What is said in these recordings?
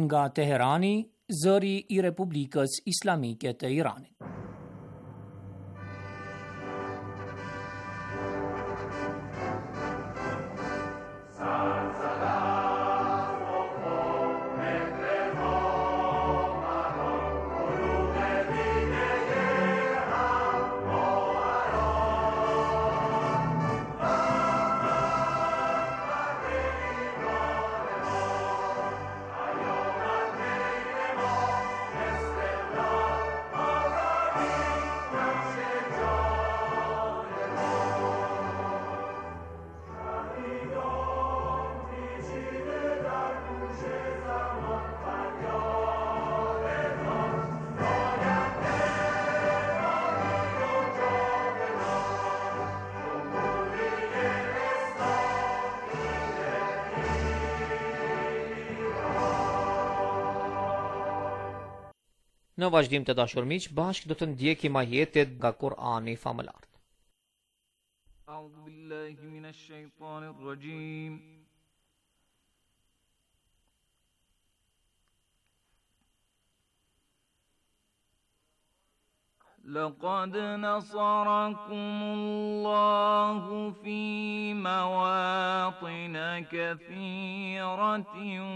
nga Teherani, zëri I Republikës Islamike të Iranit. Në vazhdim të dashur miq, bashkë do të ndjekim ajetet nga Kur'ani famëlar. A'udhu billahi minash shaitanir rajim. لقد نصركم الله في مواطن كثيرة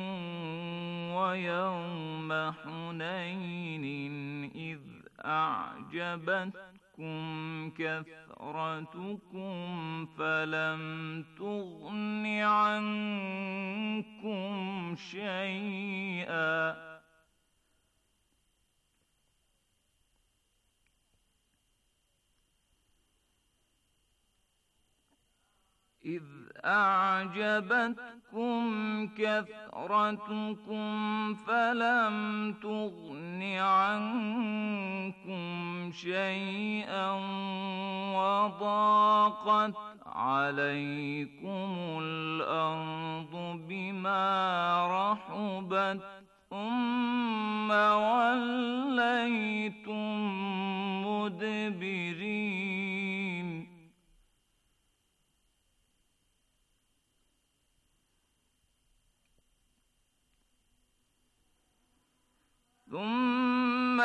ويوم حنين إذ أعجبتكم كثرتكم فلم تغن عنكم شيئا إذ أعجبتكم كثرتكم فلم تغن عنكم شيئا وضاقت عليكم الأرض بما رحبت ثم وليتم مدبرين ثم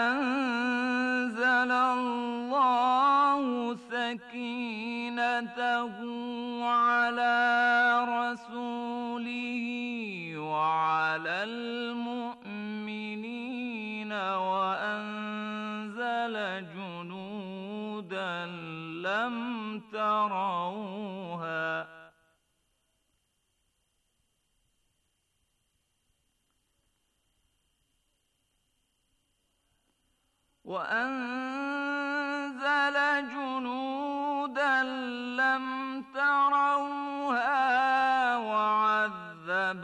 أنزل الله سكينته على رسوله وعلى المؤمنين وأنزل جنودا لم تروها وأنزل جنودا لم تروها وعذب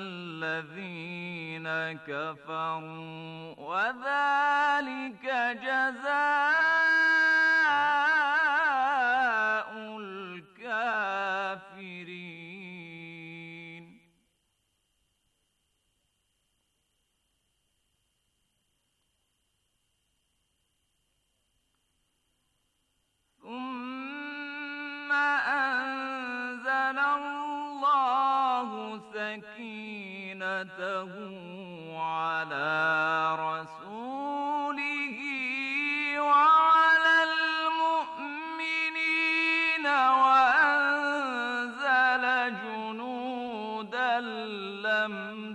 الذين كفروا وذلك جزاء الكافرين ثم أنزل الله سكينته على رسوله وعلى المؤمنين وأنزل جنودا لم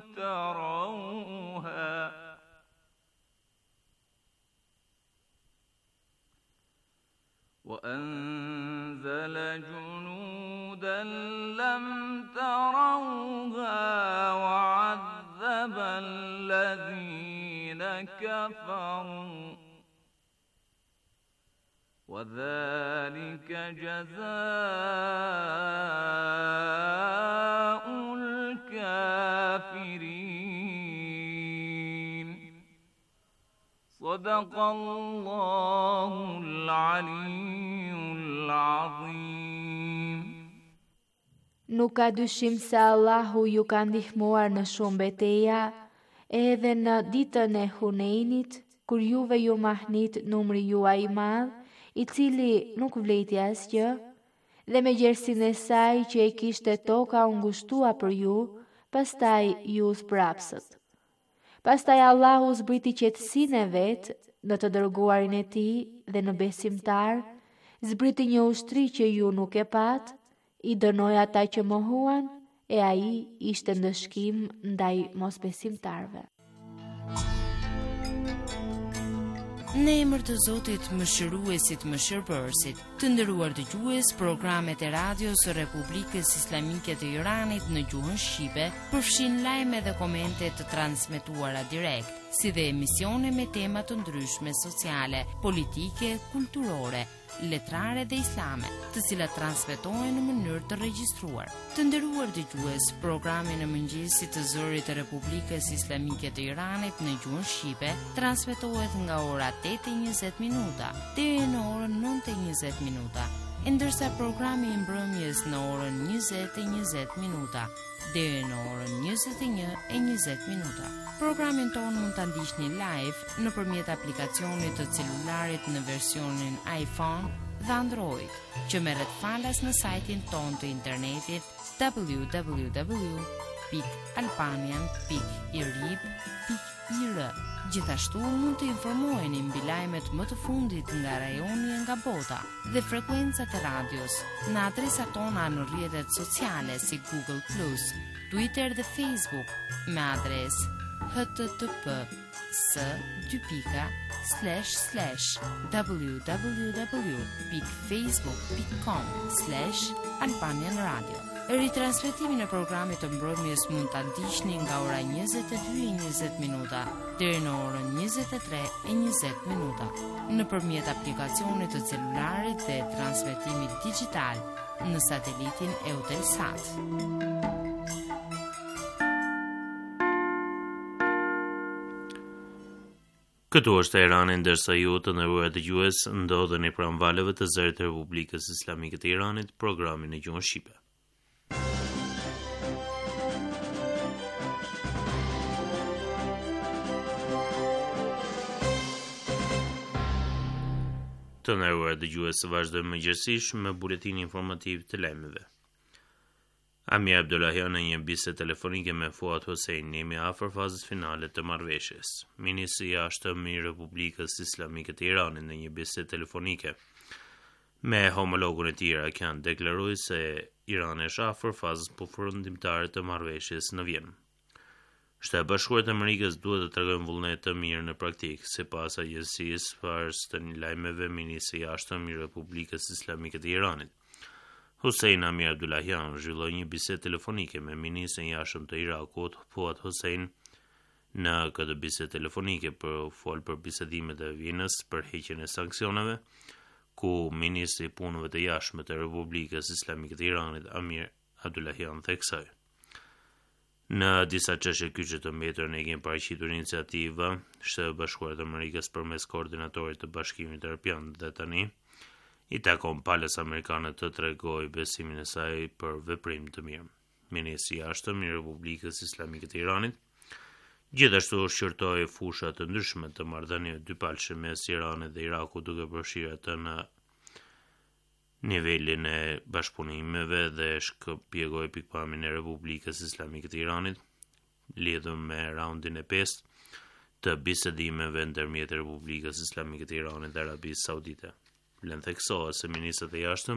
تروها وأنزل جنودا لم تروها وعذب الذين كفروا وذلك جزاء الكافرين صدق الله العلي العظيم. Nuk ka dyshim se Allahu ju ka ndihmuar në shumë betejë, edhe në ditën e Hunenit, kur juve ju mahnit numri juaj I madh, I cili nuk vleti asgjë, dhe me gjersinë e saj që e kishte toka u ngushtua për ju, pastaj ju zbrapsët. Pastaj Allahu zbriti qetësinë e vet në të dërguarin e tij dhe në besimtar, zbriti një ushtri që ju nuk e pat, i dënoi ata që mohuan, e ai ishte ndëshkim ndaj mosbesimtarve. Në emër të Zotit Mëshiruesit Mëshirbërësit, të nderuar dëgjues, programet e radios së Republikës Islamike të Iranit në gjuhën shqipe përfshin lajme dhe komente të transmetuara direkt, si dhe emisione me tema të ndryshme sociale, politike, kulturore, letrare dhe islame, të cilat transmetohen në mënyrë të regjistruar. Të nderuar dëgjues, programi në mëngjesit të zërit të Republikës Islamike të Iranit në gjuhën shqipe transmetohet nga ora 8:20 deri në orën 9:20, ndërsa programi i mbrëmjes në orën 20:20 deri në orën 21:20. Programin tonë mund ta ndiqni live nëpërmjet aplikacionit të celularit në versionin iPhone dhe Android, që merret falas në sajtin tonë të internetit www.albanian.irib.ir. Gjithashtu mund të informoheni mbi lajmet më të fundit nga rajoni e nga bota dhe frekuencat e radios në adresat tona në rrjetet sociale si Google+, Twitter dhe Facebook me adresë http://www.facebook.com/Albanian Radio. Ritransmetimin e programit të mbrëmjes mund ta ndiqni nga ora 22:20 deri në orën 23:20 nëpërmjet aplikacionit të celularit dhe transmetimit digjital në satelitin Eutelsat. Këtu është Irani, ndërsa ju të nderuar dëgjues ndodheni pranë valeve të zërit të Republikës Islamike të Iranit, programin në gjuhën shqipe. Të nderuar dëgjues, vazhdojmë mëngjesisht me buletinin informativ të lajmeve. Amir Abdullahian në një bisedë telefonike me Fuad Hossein jemi afër fazës finale të marrëveshjes. Ministri i Jashtëm i Republikës Islamike të Iranit në një bisedë telefonike me homologun e tij irakian deklaroi se Irani është afër fazës përfundimtare të marrëveshjes në Vjenë. Shtetet Bashkuara të Amerikës duhet të tregojnë vullnet të mirë në praktikë, sipas agjencisë Fars të lajmeve. Ministri i Jashtëm i Republikës Islamike të Iranit Hussein Amir Abdullahian zhvilloi një bisedë telefonike me ministrin e jashtëm të Irakut, Fuad Hossein. Në këtë bisedë telefonike fol për bisedimet e Vjenës për heqjen e sanksioneve, ku ministri i punëve të jashtme të Republikës Islamike të Iranit Amir Abdullahian theksoi: në disa çështje kyçe të mbetura ne kemi paraqitur iniciativa Shtetet Bashkuara të Amerikës përmes koordinatorit të Bashkimit Evropian dhe tani i takon palës amerikane të tregoj besimin e saj për veprim të mirë. Ministri i Jashtëm i Republikës Islamike të Iranit gjithashtu shqyrtoi fusha të ndryshme të marrëdhënieve dypalëshe mes Iranit dhe Irakut, duke përfshirë atë në nivelin e bashkëpunimeve dhe shkëpjegoi pikpamjen e Republikës Islamike të Iranit lidhur me raundin e 5 të bisedimeve ndërmjet Republikës Islamike të Iranit dhe Arabisë Saudite. Vlen theksohet se ministrat e jashtëm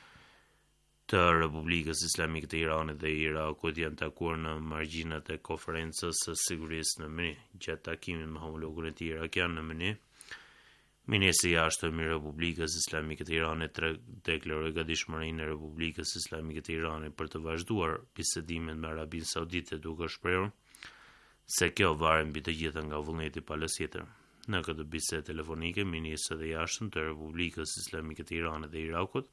të Republikës Islamike të Iranit dhe Irakut janë takuar në margjinat e konferencës së sigurisë në Mini. Gjatë takimit me homologun e tij irakian në Mini, ministri i jashtëm i Republikës Islamike të Iranit deklaroi gatishmërinë e Republikës Islamike të Iranit për të vazhduar bisedimet me Arabinë Saudite, duke shprehur se kjo varet mbi të gjitha nga vullneti palës tjetër. Në këtë bisedë telefonike, ministrat e jashtëm të Republikës Islamike të Iranit dhe Irakut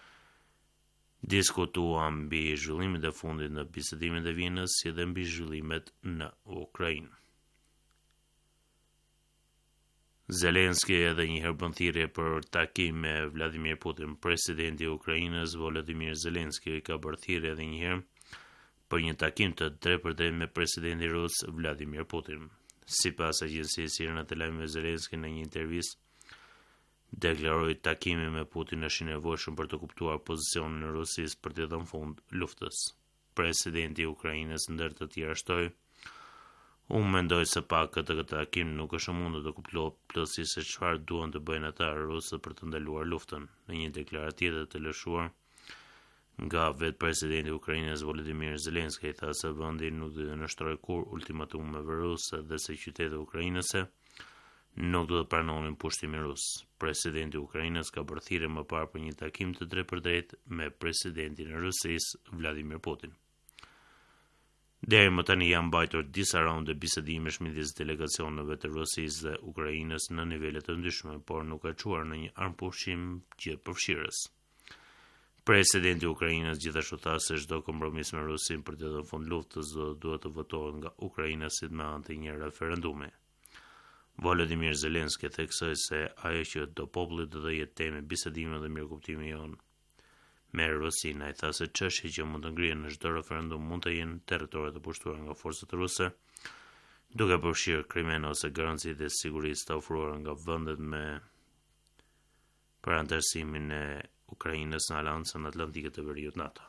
diskutuan mbi zhvillimet e fundit në bisedimet e Vjenës, si dhe mbi zhvillimet në Ukrainë. Zelenski edhe një herë bën thirrje për takim me Vladimir Putin. Presidenti i Ukrainës Volodymyr Zelenski ka bërë thirrje edhe një herë për një takim të drejtpërdrejtë me presidentin rus Vladimir Putin. Sipas agjencisë irane të lajmeve, Zelenski në një intervistë deklaroi takimi me Putin është i nevojshëm për të kuptuar pozicionin e Rusisë për të dhënë fund luftës. Presidenti i Ukrainës ndër të tjera shtoi Unë mendoj se pak këtë takim nuk është mundur të kuptoj plotësisht se çfarë duan të bëjnë ata rusët për të ndaluar luftën. Në një deklaratë tjetër të lëshuar nga vetë presidenti i Ukrainës Volodymyr Zelensky tha se vendi nuk do të nënshtrojë kur ultimatumeve ruse dhe se qytetet ukrainase nuk do të pranonin pushtimin rus. Presidenti i Ukrainës ka bërë thirrje më parë për një takim të drejtpërdrejtë me presidentin e Rusisë Vladimir Putin. Deri më tani janë mbajtur disa raunde bisedimesh midis delegacioneve të Rusisë dhe Ukrainës në nivele të ndryshme, por nuk ka çuar në një armpushtim gjithëpërfshirës. Presidenti i Ukrainës gjithashtu tha se çdo kompromis me Rusin për të dhënë fund luftës duhet të votohet nga ukrainësit me anë të një referendumi. Volodymyr Zelensky theksoi se ajo që do populli do të jetë temë bisedime dhe mirëkuptimi jonë me Rusin. Ai tha se çështjet që mund të ngrihen në çdo referendum mund të jenë territoret të pushtuara nga forcat ruse, duke përfshirë Krimen ose garancitë e sigurisë të ofruara nga vendet me për anëtarësimin e Ukrainës në Aleancën Atlantike të Veriut NATO.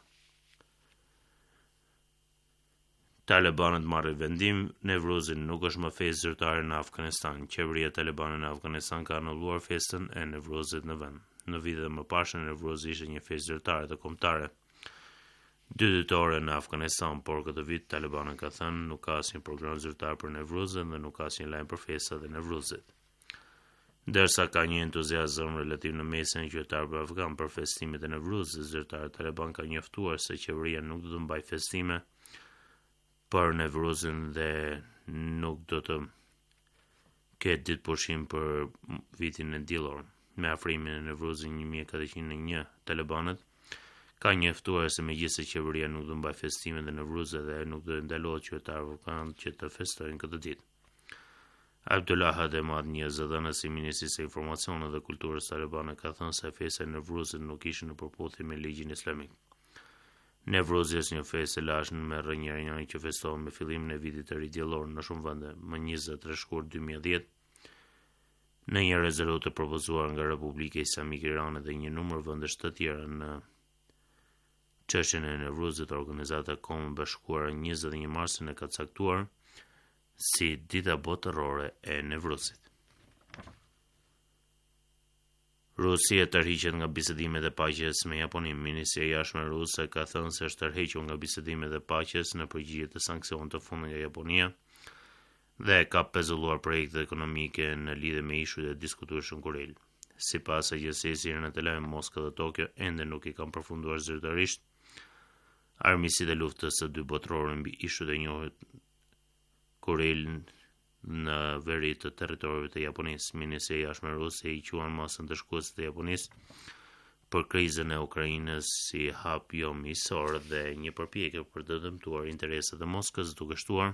Talibanët marrin vendim, Nevruzin nuk është më festë zyrtare në Afganistan. Qeveria talibane në Afganistan ka anulluar festën e Nevruzit në vend. Në vitet më parshme Nevruzi ishte një festë zyrtare të kombëtare dy ditore në Afganistan, por këtë vit talibanët ka thënë nuk ka asnjë program zyrtar për Nevruzin dhe nuk ka asnjë lajm për festat e Nevruzit. Ndërsa ka një entuziazëm relativ në mesin e qytetarëve afgan për festimet e Nevruzit, zyrtarët taliban kanë njoftuar se qeveria nuk do të mbajë festime për Nevruzin dhe nuk do të ketë ditë pushim për vitin e diellor. Me afrimin e Nevruzit 1401, talibanët ka njoftuar se megjithëse qeveria nuk do të mbajë festimet e Nevruzit dhe nuk do të ndalohet qytetarëve afgan që të festojnë këtë ditë. Abdullah Ahmad, një zëdhënës i Ministrisë së Informacionit dhe Kulturës talibane, ka thënë se festa e Nevruzit nuk ishte në përputhje me ligjin islamik. Nevruzi është një festë e lashme me rrënjërinj që festohet me fillimin e vitit të ri diellor në shumë vende. Më 23 shkurt 2010, në një rezolutë të propozuar nga Republika Islamike e Iranit dhe një numër vendesh të tjera në çështjen e Nevruzit, organizata e Kombeve Bashkuara 21 marsin e ka caktuar si dita botërore e Nevruzit. Rusia tërhiqet nga bisedimet e paqes me Japoninë. Ministria e Jashtme ruse ka thënë se është tërhequr nga bisedimet e paqes në përgjigje të sanksioneve të fundit nga Japonia dhe ka pezulluar projekte ekonomike në lidhje me ishujt e diskutueshëm kurrel. Sipas agjencisë irane të lajmeve, Moska dhe Tokyo ende nuk i kanë përfunduar zyrtarisht armiqësitë e luftës së dy botërore mbi ishujt e njohur kurrel në veri të territorëve të Japonisë. Ministria e Jashtme ruse i quan masën të shkuese të Japonisë për krizën e Ukrainës si hap jo miqësor dhe një përpjekje për të dëmtuar interesat e Moskës, duke shtuar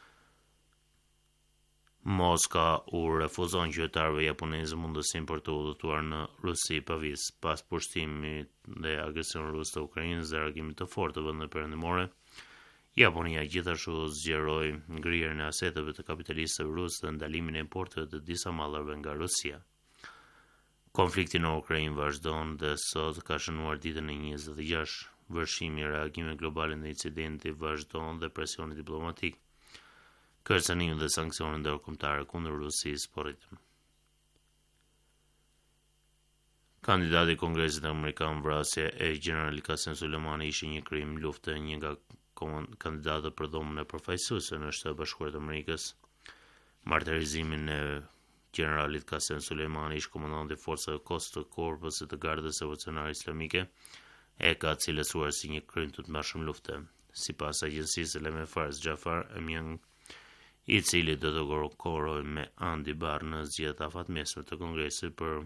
Moska u refuzon qytetarëve japonezë mundësinë për të udhëtuar në Rusi pa vizë. Pas pushtimit dhe agresionit rus të Ukrainës dhe reagimit të fortë të vendeve perëndimore, Japonia gjithashtu zgjeroi ngrirjen e aseteve të kapitalistëve rusë dhe ndalimin e importeve të disa mallrave nga Rusia. Konflikti në Ukrainë vazhdon dhe sot ka shënuar ditën e 26. Vërshimi i reagimit global në incidenti vazhdon dhe presioni diplomatik, kërcënimi dhe sanksionet ndërkombëtare kundër Rusisë po rritën. Kandidati i Kongresit Amerikan, vrasja e General Qasem Soleimani ishte një krim lufte, një nga kandidatët për dhomën e përfaqësuese në Shtetet Bashkuara të Amerikës. Martirizimin e generalit Qasem Soleimani, ish komandanti i forcave të korpusit të Gardës Revolucionare Islamike, e ka cilësuar si një krim të tmerrshëm lufte. Sipas agjencisë lajmeve Fars, Jafar Emian, i cili do të korokoroj me Andy Barr në zgjedhjet afatmesme të Kongresit për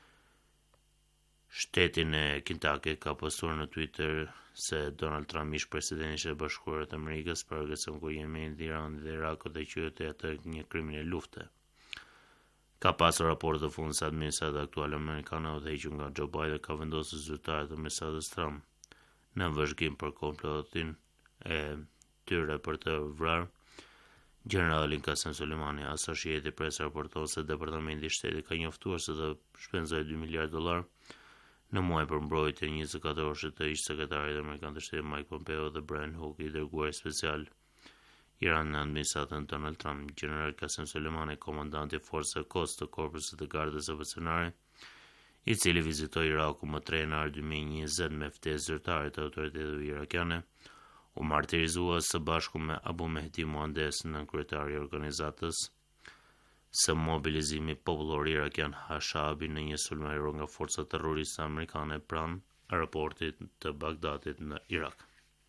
shtetin e Kentucky, ka postuar në Twitter se Donald Trump, ish presidenti i Shtetit Bashkuar të Amerikës, për agresion kundër Yemenit, Iranit dhe Irakut dhe quajti atë një kriminal lufte. Ka pasur raporte të fundit se administrata aktuale amerikane u hequr nga Joe Biden ka vendosur zyrtarët e administratës Trump në vëzhgim për komplotin e tyre për të vrarë generalin Qasem Soleimani. Associated Press raporton se Departamenti i Shtetit ka njoftuar se do shpenzojë $2 miliardë në muaj për mbrojtje 24 orësh të ish sekretarit amerikan të Shtetit Mike Pompeo dhe Brian Hook, i dërguari special Iran në administratën Donald Trump. General Qasem Soleimani, komandanti i forcave koste të Korpusit të Gardës Operacionare, i cili vizitoi Iraku më 3 janar 2020 me ftesë zyrtare të autoriteteve irakiane, u martirizua së bashku me Abu Mehdi Muhandes, nënkryetari i organizatës së mobilizimi popullor irakian Hashabi në një sulm ajror nga forcat terroriste amerikane pranë aeroportit të Bagdadit në Irak.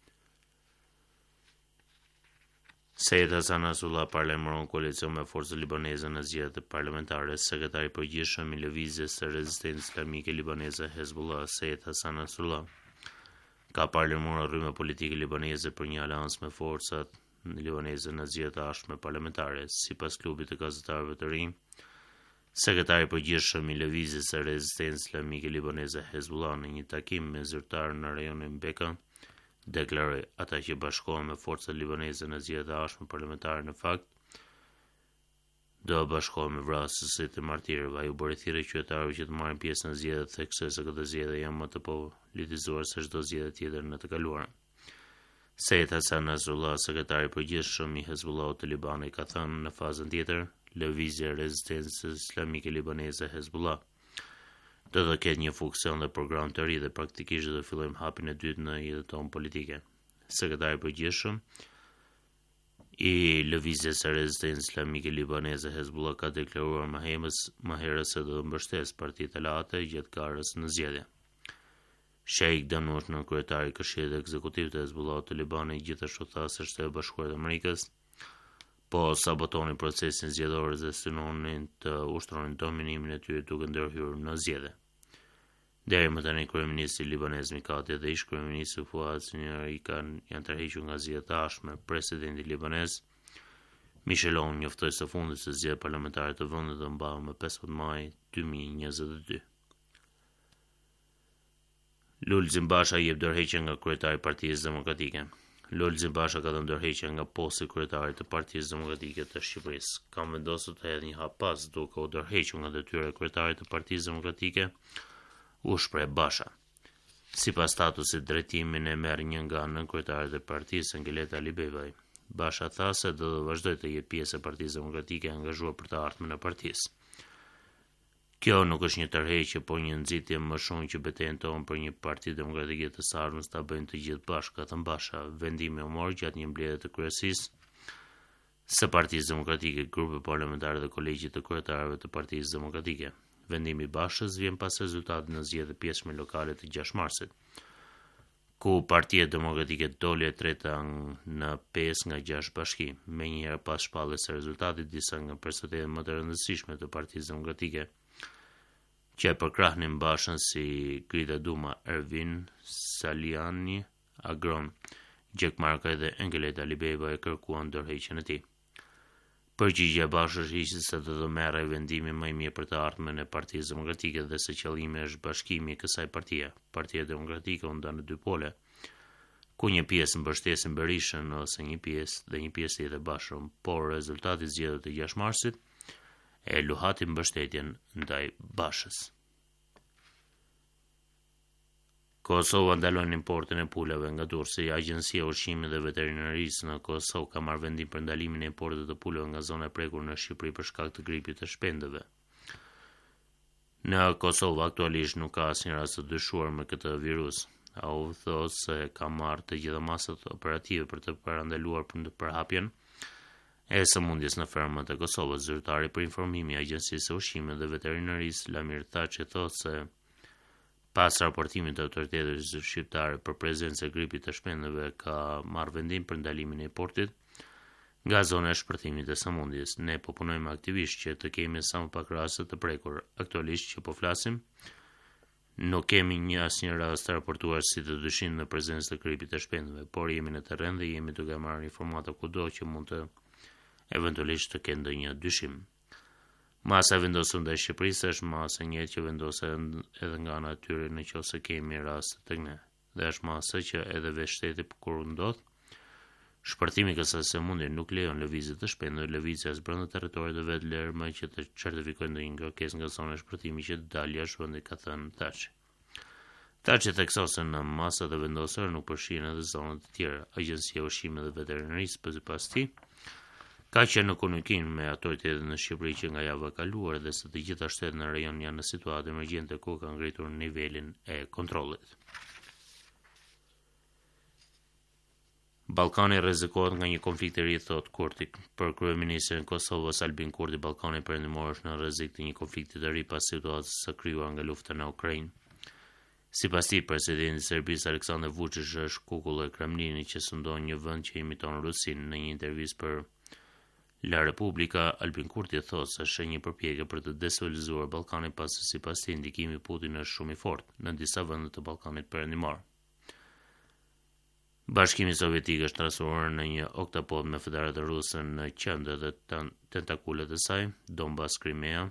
Sejed Hasan Nasrullah paralajmëron koalicion me forcët libaneze në zgjedhjet parlamentare. Sekretari i përgjithshëm i Lëvizjes së Rezistencës Islamike Libaneze Hezbollah, Sejed Hasan Nasrullah, ka paralajmëruar rrymë politike libaneze për një aleancë me forcat libaneze në zgjedhjet e ardhshme parlamentare. Sipas klubit të gazetarëve të rinj, sekretari i përgjithshëm i Lëvizjes së Rezistencës Islamike Libaneze Hezbollah në një takim me zyrtar në rajonin Beka deklaroi ata që bashkohen me forcat libaneze në zgjedhjet e ardhshme parlamentare në fakt do bashkohen me vrasësit e martirëve. Ai u bëri thirrje qytetarëve që të marrin pjesë në zgjedhjet, theksoi se këto zgjedhje janë më të politizuar se çdo zgjedhje tjetër në të kaluarën. Sejed Hasan Nasrullah, sekretari i përgjithshëm i Hezbollah të Libanit, ka thënë në fazën tjetër, Lëvizja e Rezistencës Islamike Libaneze Hezbollah do të ketë një funksion dhe program të ri dhe praktikisht do të fillojmë hapin e dytë në jetën tonë politike. Sekretari i përgjithshëm i Lëvizjes së Rezistencës Islamike Libaneze Hezbollah ka deklaruar më herët se do të mbështesë partitë aleate gjatë garës në zgjedhje. Sheikh Danush, kryetari i Këshillit Ekzekutiv të Hezbollah të Libanit, gjithashtu tha se Shtetet Bashkuara të Amerikës po sabotonin procesin zgjedhor dhe synonin të ushtronin dominimin e tyre duke ndërhyrë në zgjedhje. Deri më tani kryeministri libanez Mikati dhe ish kryeministri Fuad Sinjari janë tërhequr nga zgjedhjet e ardhshme. Presidenti libanez Michel Aoun njoftoi së fundi se zgjedhjet parlamentare të vendit do mbahen më 15 maj 2022. Lulzim Basha jep dorëheqje nga kryetari i Partisë Demokratike. Lulzim Basha ka dhënë dorëheqje nga posti kryetarit të Partisë Demokratike të Shqipërisë. Ka vendosur të hedhë një hap pas duke u dorëhequr nga detyra e kryetarit të Partisë Demokratike, u shpreh Basha. Sipas statusit, drejtimin e merr një nga nënkryetaret e partisë, Angeleta Alibejvaj. Basha tha se do të vazhdojë të jetë pjesë e Partisë Demokratike e angazhuar për të ardhmen e partisë. Kjo nuk është një tërheqje, por një nxitje më shumë që betejën tonë për një parti demokratike të së ardhmes ta bëjnë të gjithë bashkë, ka thënë Basha. Vendimi u mor gjatë një mbledhje të kryesisë së Partisë Demokratike, grupi parlamentar dhe kolegjit të kryetarëve të Partisë Demokratike. Vendimi i Bashës vjen pas rezultatit në zgjedhjet e pjesëme lokale të 6 marsit, ku Partia Demokratike doli e treta në 5 nga 6 bashki. Menjëherë pas shpalljes së rezultatit, disa nga personalitetet më të rëndësishme të Partisë Demokratike që e përkrahnin Bashën si Grida Duma, Ervin Saliani, Agron, Gjek Markaj dhe Angeleta Alibejva e kërkuan dorëheqjen e tij. Përgjigjja e Bashës ishte se do të merrej vendimin më i mirë për të ardhmen e Partisë Demokratike dhe se qëllimi është bashkimi i kësaj partie. Partia Demokratike u ndan në dy pole, ku një pjesë mbështesin Berishën ose një pjesë tjetër Bashën, por rezultati i zgjedhjeve të 6 marsit e luhati mbështetjen ndaj Bashës. Kosova ndalon importin e pulave nga Durrësi. Agjencia e Ushqimit dhe Veterinarisë në Kosovë ka marrë vendim për ndalimin e importit të pulave nga zona e prekur në Shqipëri për shkak të gripit të shpendëve. Në Kosovë aktualisht nuk ka asnjë rast të dyshuar me këtë virus. Au thotë se ka marrë të gjitha masat operative për të parandaluar përhapjen e sëmundjes në fermat e Kosovës. Zyrtari për informimi i Agjencisë së Ushqimit dhe Veterinarisë Lamir Thaçi thotë se pas raportimit të autoriteteve shqiptare për prezencën e gripit të shpendëve ka marrë vendim për ndalimin e importit nga zona e shpërthimit të sëmundjes. Ne po punojmë aktivisht që të kemi sa më pak raste të prekur. Aktualisht që po flasim, nuk kemi asnjë rast të raportuar si të dyshim në prezencë të gripit të shpendëve, por jemi në terren dhe jemi duke marrë informata kudo që mund të eventualisht të kenë ndonjë dyshim. Masa e vendosur ndaj Shqipërisë është masa e njëjtë që vendoset edhe nga ana e tyre nëse kemi raste tek ne. Dhe është masa që edhe vetë shteti kur ndodh shpërthimi i kësaj sëmundje nuk lejon lëvizje të shpendëve, lëvizja brenda territorit të vet lërë më që të certifikojnë ndonjë kërkesë nga zona e shpërthimit që dalë jashtë vendit, ka thënë Thaçi. Ata që theksosën në masat e vendosura nuk përfshihen edhe zonat e tjera. Agjencia e Ushqimit dhe Veterinarisë sipas tij ka qenë në komunikim me autoritetet në Shqipëri që nga java e kaluar dhe se të gjitha shtetet në rajon janë në situatë emergjente ku kanë ngritur nivelin e kontrollit. Ballkani rrezikohet nga një konflikt i ri, thot Kurti. Për kryeministrin e Kosovës Albin Kurti, Ballkani Perëndimor është në rrezik të një konflikti të ri pas situatës së krijuar nga lufta në Ukrainë. Sipas tij, presidenti i Serbisë Aleksandar Vučić është kukull e Kremlinit që sundon një vend që imiton Rusinë. Në një intervistë për La Repubblica, Albin Kurti thotë se është një përpjekje për të destabilizuar Ballkanin pasi sipas tij ndikimi i Putin është shumë i fortë në disa vende të Ballkanit Perëndimor. Bashkimi Sovjetik është transformuar në një oktapod me Federatë Ruse në qendër dhe tentakulet e saj, Donbas, Crimea,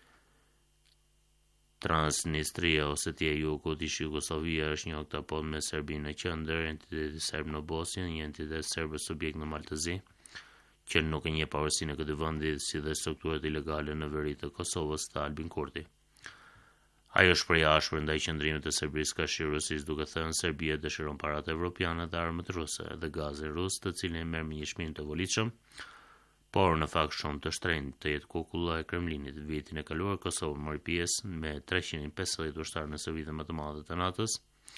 Transnistria, Osetia e Jugut, Jugoslavia është një oktapod me Serbinë në qendër, entiteti serb në Bosnjë, një entitet serb subjekt në Maltëzi, që nuk e njeh pavarësinë e këtij vendi si dhe strukturat ilegale në veri të Kosovës, tha Albin Kurti. Ajo shpreh ashpër ndaj qëndrimit të Serbisë kashë Rusisë, duke thënë Serbia dëshiron paratë evropiane dhe armët ruse dhe gazin rus, të cilin e merr me një çmim të volitshëm, por në fakt shumë të shtrenjtë të jetë kukulla e Kremlinit. Vitin e kaluar Kosova mori pjesë me 350 ushtarë në servitën më të madhe të NATO-s.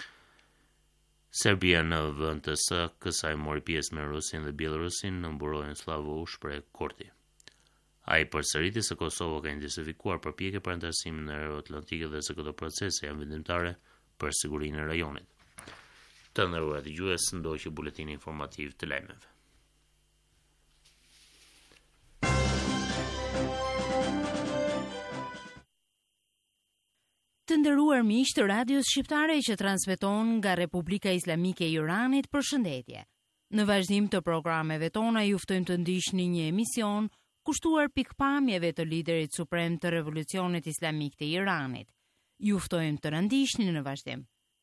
Serbia në vend të kësaj mori pjesë me Rusinë dhe Bielorusin në mburojën Slavo, shpreh Kurti. Ai përsëriti se Kosova ka intensifikuar përpjekje për antarësimin në Euroatlantike dhe se këto procese janë vendimtare për sigurinë e rajonit. Të nderuar dëgjues, ndoqi buletini informativ të lajmeve. Të nderuar miq të Radios Shqiptare që transmeton nga Republika Islamike e Iranit, përshëndetje. Në vazhdim të programeve tona ju ftojmë të ndiqni një emision kushtuar pikpamjeve të liderit suprem të Revolucionit Islamik të Iranit. Ju ftojmë të na ndiqni në vazhdim.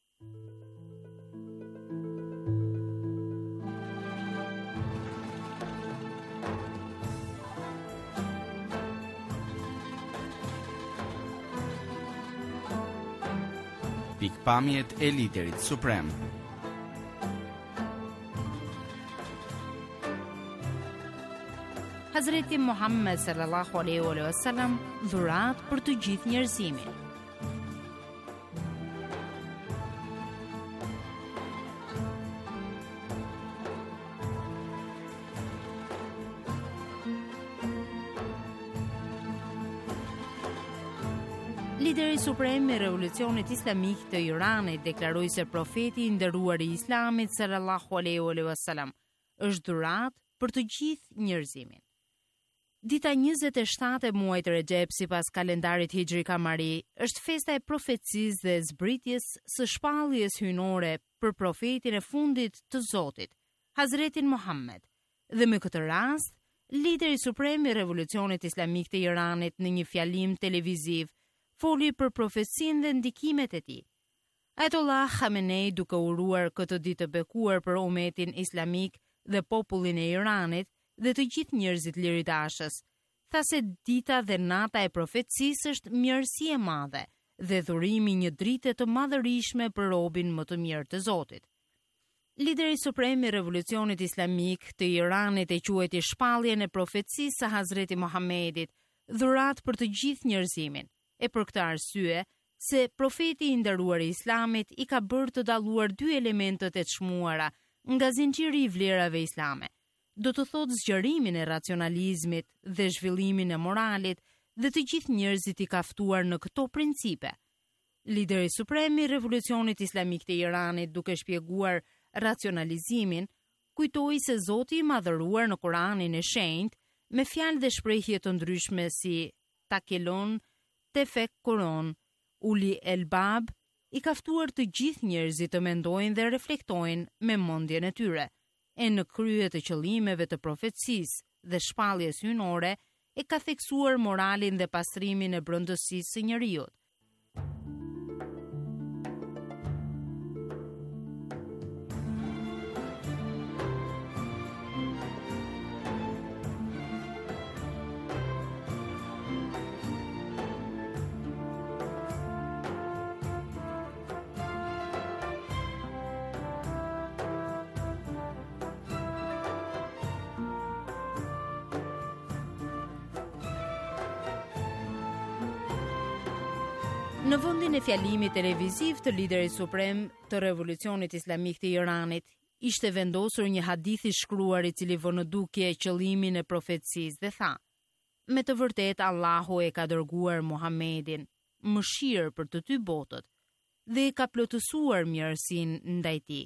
Pikpamjet e liderit suprem. Hazreti Muhammed sallallahu alaihi wasallam, dhurat për të gjithë njerëzimin. Lideri suprem i Revolucionit Islamik të Iranit deklaroi se profeti i nderuar i Islamit sallallahu alaihi wasallam është dhurat për të gjithë njerëzimin. Dita 27 e muajit Rexhep sipas kalendarit hijri kamari është festa e profecisë dhe zbritjes së shpalljes hyjnore për profetin e fundit të Zotit, Hazretin Muhammed. Dhe me këtë rast, lideri suprem i Revolucionit Islamik të Iranit në një fjalim televiziv foli për profecinë dhe ndikimet e tij. Ayatollah Khamenei, duke uruar këtë ditë të bekuar për umetin islamik dhe popullin e Iranit dhe të gjithë njerëzit liridashës, tha se dita dhe nata e profecisë është mirësi e madhe dhe dhurimi një drite të madhërishme për robin më të mirë të Zotit. Lideri suprem i Revolucionit Islamik të Iranit e quajti shpalljen e profecisë së Hazreti Muhamedit dhurat për të gjithë njerëzimin, e për këtë arsye se profeti i nderuar i Islamit i ka bërë të dalluar dy elementët e çmuara nga zinxhiri i vlerave islame. Do të thotë zgjerimin e racionalizmit dhe zhvillimin e moralit dhe të gjithë njerëzit i kaftuar në këto principe. Lideri suprem i Revolucionit Islamik të Iranit, duke shpjeguar racionalizimin, kujtoi se Zoti i madhëruar në Kur'anin e shenjtë, me fjalë dhe shprehje të ndryshme si takelon, tefekkuron, uli elbab, i kaftuar të gjithë njerëzit të mendojnë dhe reflektojnë me mendjen e tyre. E në krye të qëllimeve të profecisë dhe shpalljes hyjnore e ka theksuar moralin dhe pastrimin e brendësisë së njerëzit. Në vendin e fjalimit televiziv të liderit suprem të Revolucionit Islamik të Iranit, ishte vendosur një hadith i shkruar i cili vë në dukje qëllimin e profetësisë dhe tha: me të vërtet Allahu e ka dërguar Muhammedin, mëshirë për të dy botët, dhe e ka plotësuar mirësinë ndaj tij.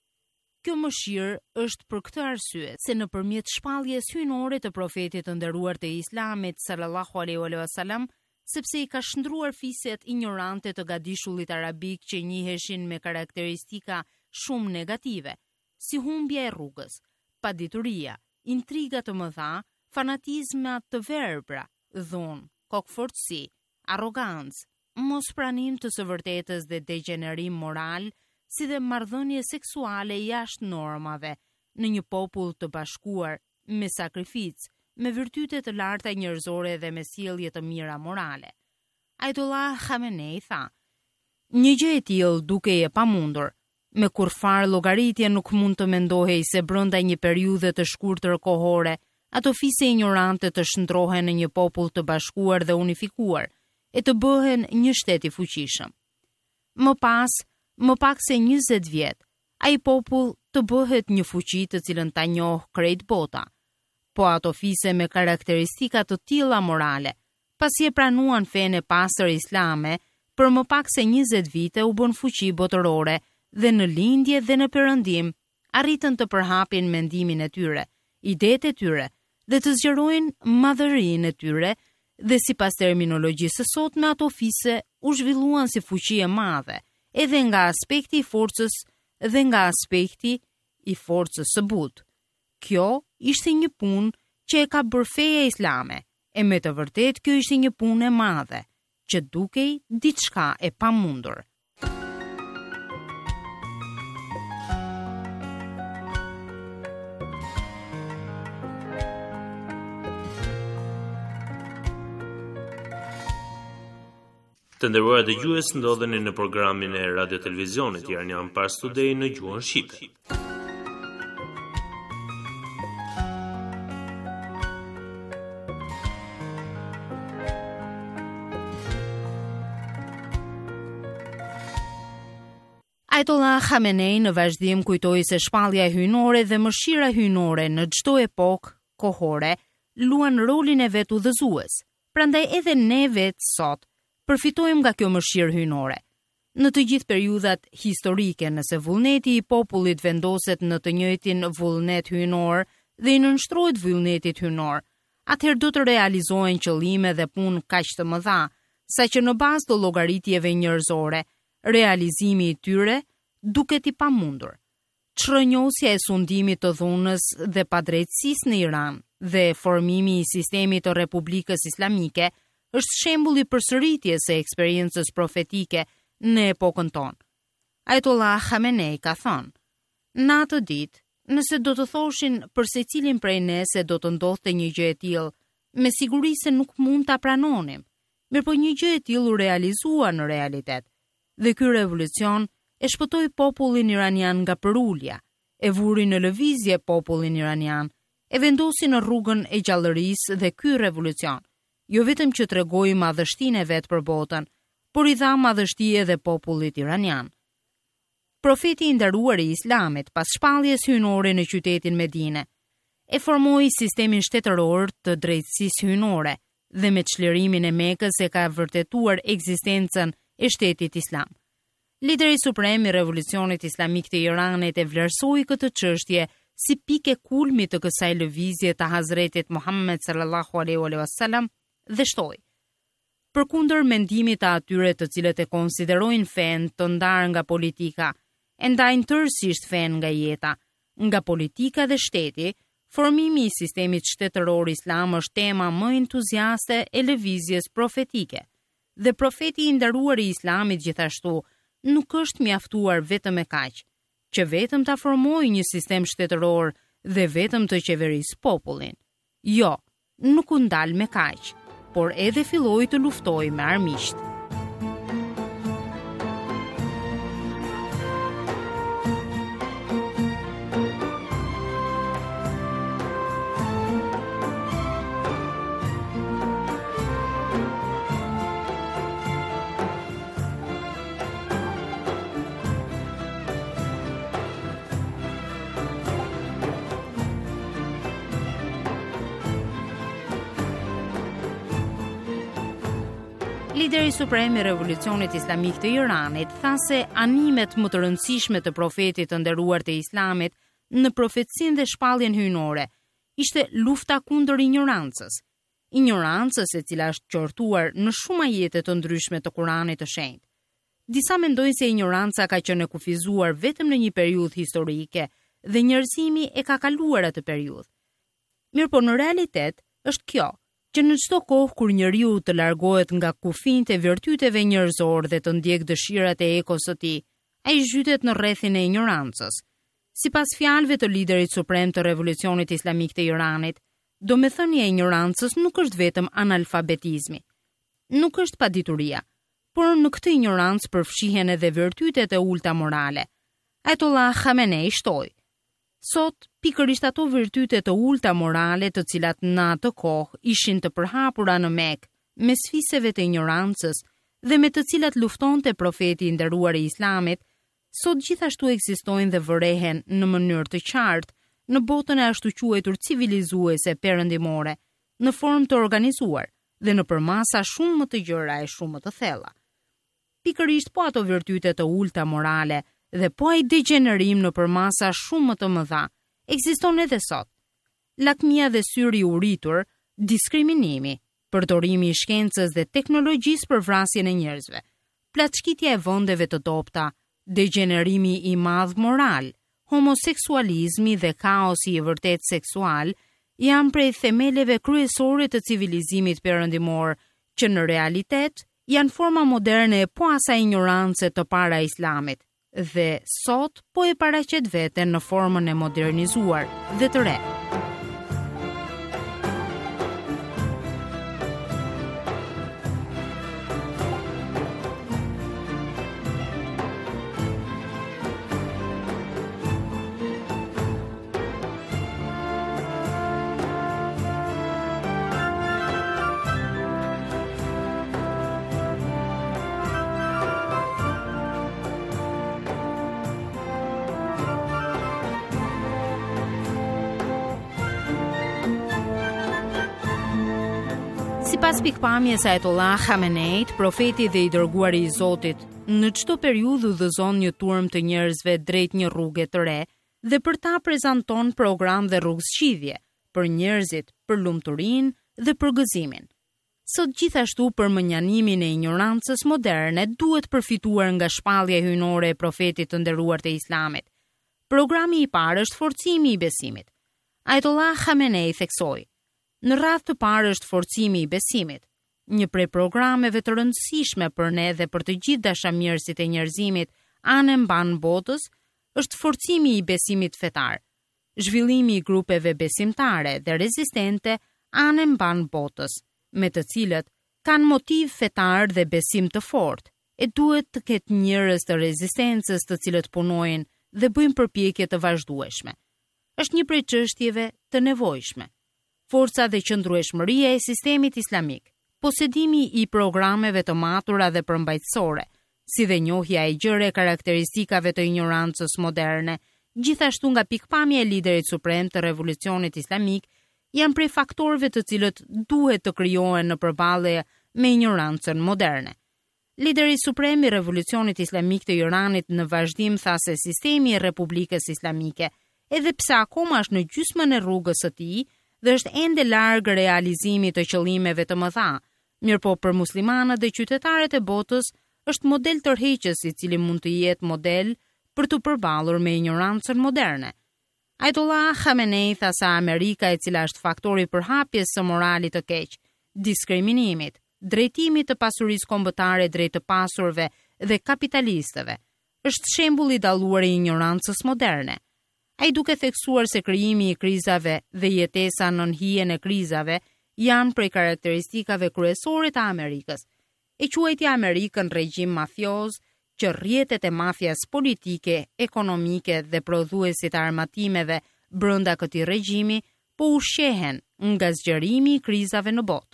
Kjo mëshirë është për këtë arsye se nëpërmjet shpalljes hyjnore të profetit të nderuar të Islamit sallallahu alaihi wasallam, sepse i ka shndruar fiset ignorante të gadishullit arabik që njiheshin me karakteristika shumë negative, si humbja e rrugës, padituria, intriga të mëdha, fanatizma të verbra, dhunë, kokfortësi, arrogancë, mospranim të së vërtetës dhe degenerim moral, si dhe marrëdhënie seksuale jashtë normave në një popull të bashkuar me sakrificë, me virtyte të larta njerëzore dhe me sjellje të mira morale. Ajatollah Khamenei tha: një gjë e tillë dukej e pamundur, me kurfar llogaritje nuk mund të mendohej se brenda një periudhe të shkurtër kohore, ato fise ignorante të shndrohen në një popull të bashkuar dhe unifikuar, e të bëhen një shtet i fuqishëm. Më pak se 20 vjet, ai popull të bëhet një fuqi të cilën ta njoh krejt bota. Po ato fise me karakteristika të tilla morale, pasi e pranuan fenë e pastër islame, për më pak se 20 vite u bën fuqi botërore dhe në lindje dhe në perëndim arritën të përhapin mendimin e tyre, idetë e tyre dhe të zgjerojnë madhërinë e tyre dhe sipas terminologjisë së sotme ato fise u zhvilluan si fuqi e madhe, edhe nga aspekti i forcës dhe nga aspekti i forcës së butë. Kjo ishte një punë që e ka bërë feja islame, e me të vërtet kjo ishte një punë e madhe, që dukej diçka e pamundur. Të nderuar dëgjues, ndodheni në programin e Radio Televizionit Iranian Pars Today në gjuhën shqipe. Ajatollah Khamenei në vazhdim kujtoi se shpallja hyjnore dhe mëshira hyjnore në çdo epokë kohore luan rolin e vet udhëzues. Prandaj edhe ne vetë sot përfitojmë nga kjo mëshirë hyjnore. Në të gjithë periudhat historike, nëse vullneti i popullit vendoset në të njëjtin vullnet hyjnor dhe i nënshtrohet vullnetit hyjnor, atëherë do të realizohen qëllime dhe punë kaq të mëdha, saqë në bazë të llogaritjeve njerëzore, realizimi i tyre duket i pamundur. Çrënjosja e sundimit të dhunës dhe padrejtësisë në Iran dhe formimi i sistemit të Republikës Islamike është shembull i përsëritjes së eksperiencës profetike në epokën tonë. Ajatollah Khamenei ka thënë: në atë ditë, nëse do të thoshin për secilin prej ne se do të ndodhte një gjë e tillë, me siguri se nuk mund ta pranonim. Mirëpo një gjë e tillë u realizua në realitet. Dhe ky revolucion e shpëtoi popullin iranian nga përulja, e vuri në lëvizje popullin iranian, e vendosi në rrugën e gjallërisë dhe ky revolucion, jo vetëm që tregoi madhështinë e vet për botën, por i dha madhështi edhe popullit iranian. Profeti i nderuar i Islamit, pas shpalljes hyjnore në qytetin Medine, e formoi sistemin shtetëror të drejtësisë hyjnore dhe me çlirimin e Mekës e ka vërtetuar ekzistencën e shtetit islam. Lideri suprem i Revolucionit Islamik të Iranit e vlerësoi këtë çështje si pikë kulmi të kësaj lëvizje të Hazretit Muhammed sallallahu alaihi wasallam dhe shtoi: përkundër mendimit të atyre të cilët e konsiderojnë fen të ndarë nga politika, e ndajnë tërësisht fen nga jeta, nga politika dhe shteti, formimi i sistemit shtetëror islam është tema më entuziaste e lëvizjes profetike. Dhe profeti i nderuar i Islamit gjithashtu nuk është mjaftuar vetëm me kaq, që vetëm ta formojë një sistem shtetëror dhe vetëm të qeverisë popullin. Jo, nuk u ndal me kaq, por edhe filloi të luftojë me armiqt. lideri suprem I Revolucionit Islamik të Iranit tha se animet më të rëndësishme të profetit të nderuar të Islamit në profecinë dhe shpalljen hyjnore ishte lufta kundër ignorancës. Ignorancës e cila është qortuar në shumë ajete të ndryshme të Kuranit të Shenjtë. Disa mendojnë se ignoranca ka qenë e kufizuar vetëm në një periudhë historike dhe njerëzimi e ka kaluar atë periudhë. Mirëpo në realitet është kjo, që në çdo kohë kur njeriu të largohet nga kufijtë e virtyteve njerëzore dhe të ndjek dëshirat e ekos së tij, ai zhytet në rrethin e ignorancës. Sipas fjalëve të liderit suprem të Revolucionit Islamik të Iranit, domethënia e ignorancës nuk është vetëm analfabetizmi, nuk është padituria, por në këtë ignorancë përfshihen edhe virtytet e ulta morale. Ajatollah Khamenei shtoi: sot, pikërisht ato virtyte të ulta morale të cilat në atë kohë ishin të përhapura në Mekë, me sfiseve të ignorancës dhe me të cilat luftonte profeti I nderuar I Islamit, sot gjithashtu ekzistojnë dhe vërehen në mënyrë të qartë në botën e ashtu quajtur civilizuese perëndimore, në formë të organizuar dhe në përmasa shumë më të gjëra e shumë më të thella. Pikërisht po ato virtyte të ulta morale dhe po ai degenerim në përmasa shumë më të mëdha ekziston edhe sot. Lakmia dhe syri I uritur, diskriminimi, përdorimi I shkencës dhe teknologjisë për vrasjen e njerëzve, plaçkitja e vendeve të dobta, degenerimi I madh moral, homoseksualizmi dhe kaosi I vërtet seksual janë prej themeleve kryesore të civilizimit perëndimor, që në realitet janë forma moderne e po asaj ignorance të para Islamit, dhe sot po e paraqet veten në formën e modernizuar dhe të re. Sipas pikpamjes së Ajatollah Khameneit, profeti dhe I dërguari I Zotit, në çdo periudhë udhëzon një turm të njerëzve drejt një rruge të re dhe për ta prezanton program dhe rrugëzgjidhje për njerëzit, për lumturinë dhe për gëzimin. Sot gjithashtu për mënjanimin e ignorancës moderne duhet përfituar nga shpallja hyjnore e profetit të nderuar të Islamit. Programi I parë është forcimi I besimit. Ajatollah Khamenei theksoi: në radhë të parë është forcimi I besimit, një prej programeve të rëndësishme për ne dhe për të gjithë dashamirësit e njerëzimit anë mban botës, është forcimi I besimit fetar, zhvillimi I grupeve besimtare dhe rezistente anë mban botës, me të cilët kanë motiv fetar dhe besim të fortë, e duhet të ketë njerëz të rezistencës të cilët punojnë dhe bëjnë përpjekje të vazhdueshme. Është një prej çështjeve të nevojshme. Forca dhe qëndrueshmëria e sistemit islamik, posedimi I programeve të matura dhe përmbajtësore, si dhe njohja e gjërë e karakteristikave të ignorancës moderne, gjithashtu nga pikpamja e liderit suprem të Revolucionit Islamik, janë prej faktorëve të cilët duhet të krijohen në përballje me ignorancën moderne. Lideri suprem I Revolucionit Islamik të Iranit në vazhdim tha se sistemi I Republikës Islamike, edhe pse akoma është në gjysmën e rrugës së tij, dhe është ende larg realizimit të qëllimeve të mëdha, mirëpo për muslimanët dhe qytetarët e botës është model tërheqës I cili mund të jetë model për të përballur me ignorancën moderne. Ajatollah Khamenei tha se Amerika, e cila është faktori I përhapjes së moralit të keq, diskriminimit, drejtimit të pasurisë kombëtare drejt të pasurve dhe kapitalistëve, është shembull I dalluar I ignorancës moderne. Ai duke theksuar se krijimi I krizave dhe jetesa nën hijen e krizave janë prej karakteristikave kryesore të Amerikës, e quajti Amerikën regjim mafioz, që rrjetet e mafjas politike, ekonomike dhe prodhuesit të armatimeve brenda këtij regjimi po ushqehen nga zgjerimi I krizave në botë.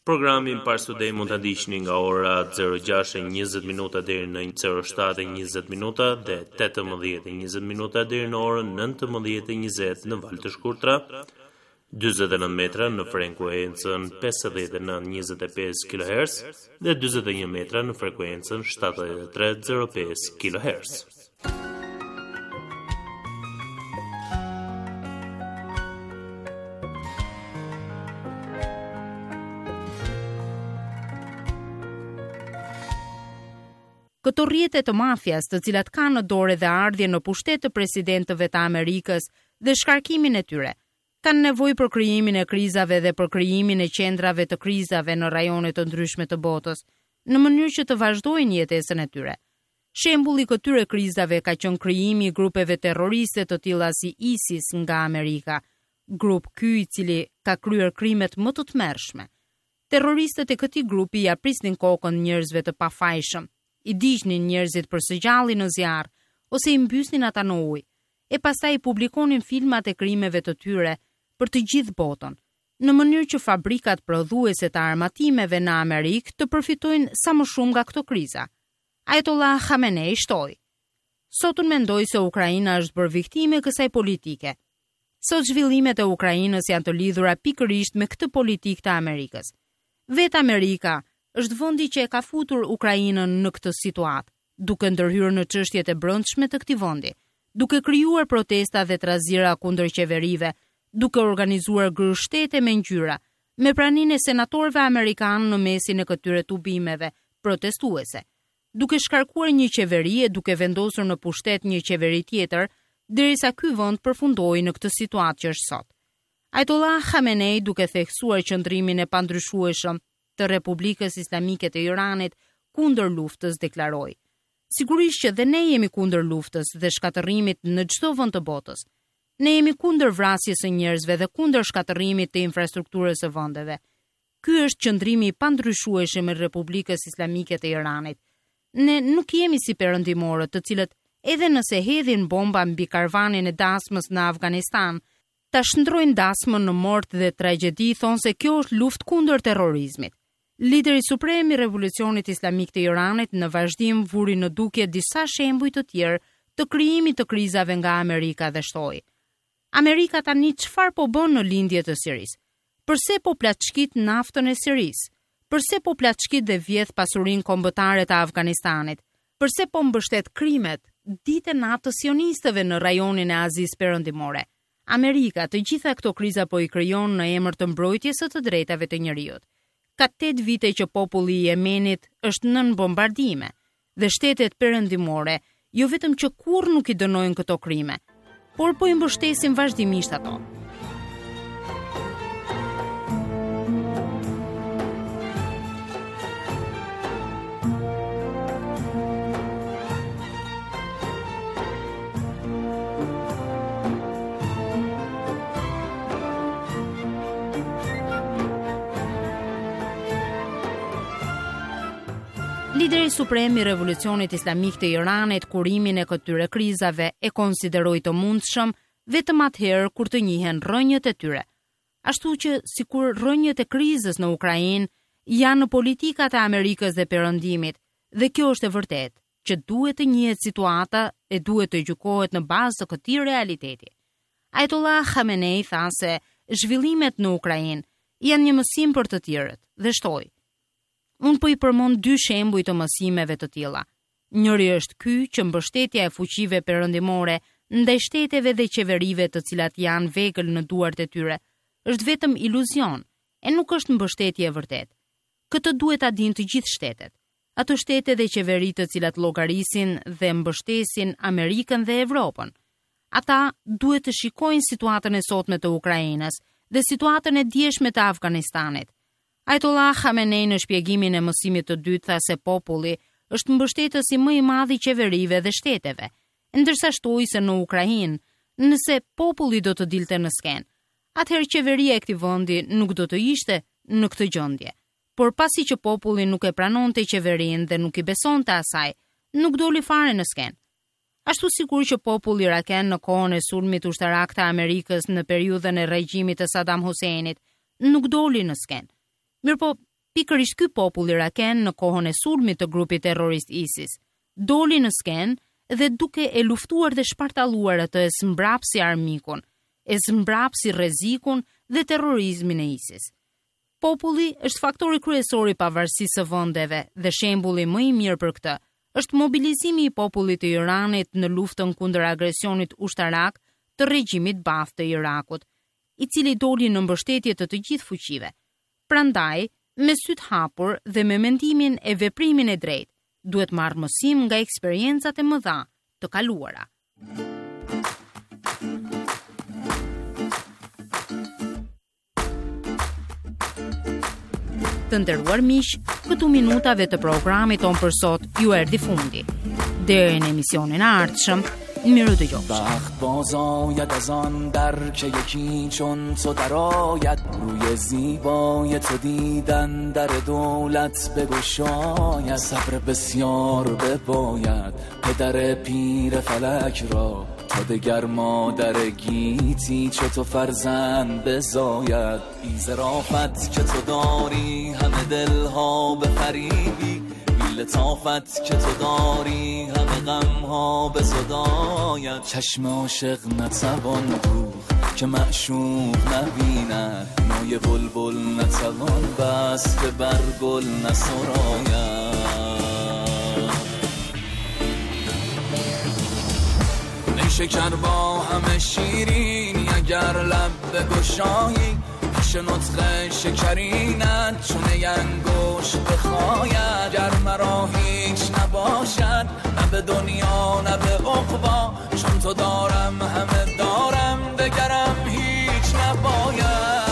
Programin Parsudej mund ta ndiqni nga ora 06:20 minuta deri në 07:20 minuta dhe 18:20 minuta deri në orën 19:20 në valë të shkurtra, 49 metra në frekuencën 59.25 kHz dhe 41 metra në frekuencën 73.05 kHz. Këto rrjete të mafias, të cilat kanë në dorë dhe ardhje në pushtet të presidentëve të Amerikës dhe shkarkimin e tyre, kanë nevojë për krijimin e krizave dhe për krijimin e qendrave të krizave në rajone të ndryshme të botës, në mënyrë që të vazhdojnë jetesën e tyre. Shembulli këtyre krizave ka qenë krijimi i grupeve terroriste të tilla si ISIS nga Amerika, grup ky i cili ka kryer krimet më të tmerrshme. Terroristët e këtij grupi ja prisnin kokën njerëzve të pafajshëm, i diqnin njerëzit për së gjalli në zjarr, ose i mbysnin ata në ujë, e pastaj i publikonin filmat e krimeve të tyre për të gjithë botën, në mënyrë që fabrikat prodhuese të armatimeve në Amerikë të përfitojnë sa më shumë nga këto kriza. Ajatollah Khamenei shtoi: "Sot unë mendoj se Ukraina është bërë viktime kësaj politike. Sot zhvillimet e Ukrainës janë të lidhura pikërisht me këtë politikë të Amerikës. Vetë Amerika është vendi që e ka futur Ukrainën në këtë situatë, duke ndërhyrë në çështjet e brendshme të këtij vendi, duke krijuar protesta dhe trazira kundër qeverive, duke organizuar gërshtete me ngjyra, me praninë e senatorëve amerikanë në mesin e këtyre tubimeve protestuese, duke shkarkuar një qeveri e duke vendosur në pushtet një qeveri tjetër, derisa ky vend përfundoi në këtë situatë që është sot." Ajatollah Khamenei, duke theksuar qëndrimin e pandryshueshëm të Republikës Islamike të Iranit kundër luftës, deklaroi: "Sigurisht që dhe ne jemi kundër luftës dhe shkatërrimit në çdo vend të botës. Ne jemi kundër vrasjes së njerëzve dhe kundër shkatërrimit të infrastrukturës së vendeve. Ky është qëndrimi i pandryshueshëm i Republikës Islamike të Iranit. Ne nuk jemi si perëndimorët, të cilët edhe nëse hedhin bomba mbi karvanin e dasmës në Afganistan, ta shndrojnë dasmën në mort dhe tragjedi, thonë se kjo është luftë kundër terrorizmit." Lideri suprem i Revolucionit Islamik të Iranit në vazhdim vuri në dukje disa shembuj të tjerë të krijimit të krizave nga Amerika dhe shtoi: "Amerika tani çfarë po bën në lindje të Sirisë? Përse po plaçkit naftën e Sirisë? Përse po plaçkit dhe vjedh pasurinë kombëtare të Afganistanit? Përse po mbështet krimet ditë e natë të sionistëve në rajonin e Azisë Perëndimore? Amerika të gjitha këto kriza po i krijon në emër të mbrojtjes së të drejtave të njerëzit. Ka 8 vite që populli i Yemenit është nën bombardime dhe shtetet perëndimore jo vetëm që kurrë nuk i dënojnë këto krime, por po i mbështesin vazhdimisht ato." Lideri suprem i Revolucionit Islamik të Iranit kurimin e këtyre krizave e konsideroi të mundshëm vetëm atëherë kur të njihen rrënjët e tyre. Ashtu që sikur rrënjët e krizës në Ukrainë janë në politikat e Amerikës dhe Perëndimit, dhe kjo është e vërtetë, që duhet të njihet situata e duhet të gjykohet në bazë të këtij realiteti. Ajatollah Khamenei tha se zhvillimet në Ukrainë janë një mësim për të tjerët dhe shtoi: "Unë po i përmend 2 shembuj të mësimeve të tilla. Njëri është ky që mbështetja e fuqive perëndimore ndaj shteteve dhe qeverive të cilat janë vegël në duart e tyre është vetëm iluzion e nuk është mbështetje e vërtetë. Këtë duhet ta dinë të gjithë shtetet. Ato shtete dhe qeveri të cilat llogarisin dhe mbështesin Amerikën dhe Evropën. Ata duhet të shikojnë situatën e sotme të Ukrainës dhe situatën e djeshme të Afganistanit. Ajatollah Khamenei në shpjegimin e mësimit të dytë tha se populli është mbështetësi më i madh i qeverive dhe shteteve, ndërsa shtoi se në Ukrainë, nëse populli do të dilte në skenë, atëherë qeveria e këtij vendi nuk do të ishte në këtë gjendje. Por pasi që populli nuk e pranonte qeverinë dhe nuk i besonte asaj, nuk doli fare në skenë. Ashtu sikur që populli iraken në kohën e sulmit ushtarak të Amerikës në periudhën e regjimit të Saddam Huseinit nuk doli në skenë. Mirëpo, Pikërisht ky popull iraken në kohën e sulmit të grupit terrorist ISIS doli në skenë dhe duke e luftuar dhe shpartalluar atë e smbrapsi armikun, e smbrapsi rrezikun dhe terrorizmin e ISIS. Populli është faktori kryesor i pavarësisë së vendeve dhe shembulli më i mirë për këtë është mobilizimi i popullit të Iranit në luftën kundër agresionit ushtarak të regjimit Baath të Irakut, i cili doli në mbështetje të gjithë fuqive. Prandaj, me sytë hapur dhe me mendimin e veprimin e drejtë, duhet marrë mësim nga eksperiencat e mëdha të kaluara. Të nderuar miq, këtu minutave të programit ton për sot ju erdhi fundi. Deri në emisionin e ardhshëm, miru dëgjofshi. وقت باز آید از آن در که یکی چون تو درآید روی زیبای تو دیدن در دولت بگشاید صبر بسیار بباید پدر پیر فلک را تا دگر مادر گیتی چو تو فرزند بزاید این ظرافت که تو داری همه دلها بفریبی لطافت که تو داری همه غمها به صداید چشم عاشق نتوان دوخت که معشوق نبیند نای بلبل نتوان بست که بر گل نسراید نیشکر با همه شیرینی اگر لب بگشایی پیش نطق شکرینت چونه انگشت بخاید گر مرا هیچ نباشد نه به دنیا نه به عقبا چون تو دارم همه دارم دگرم هیچ نباید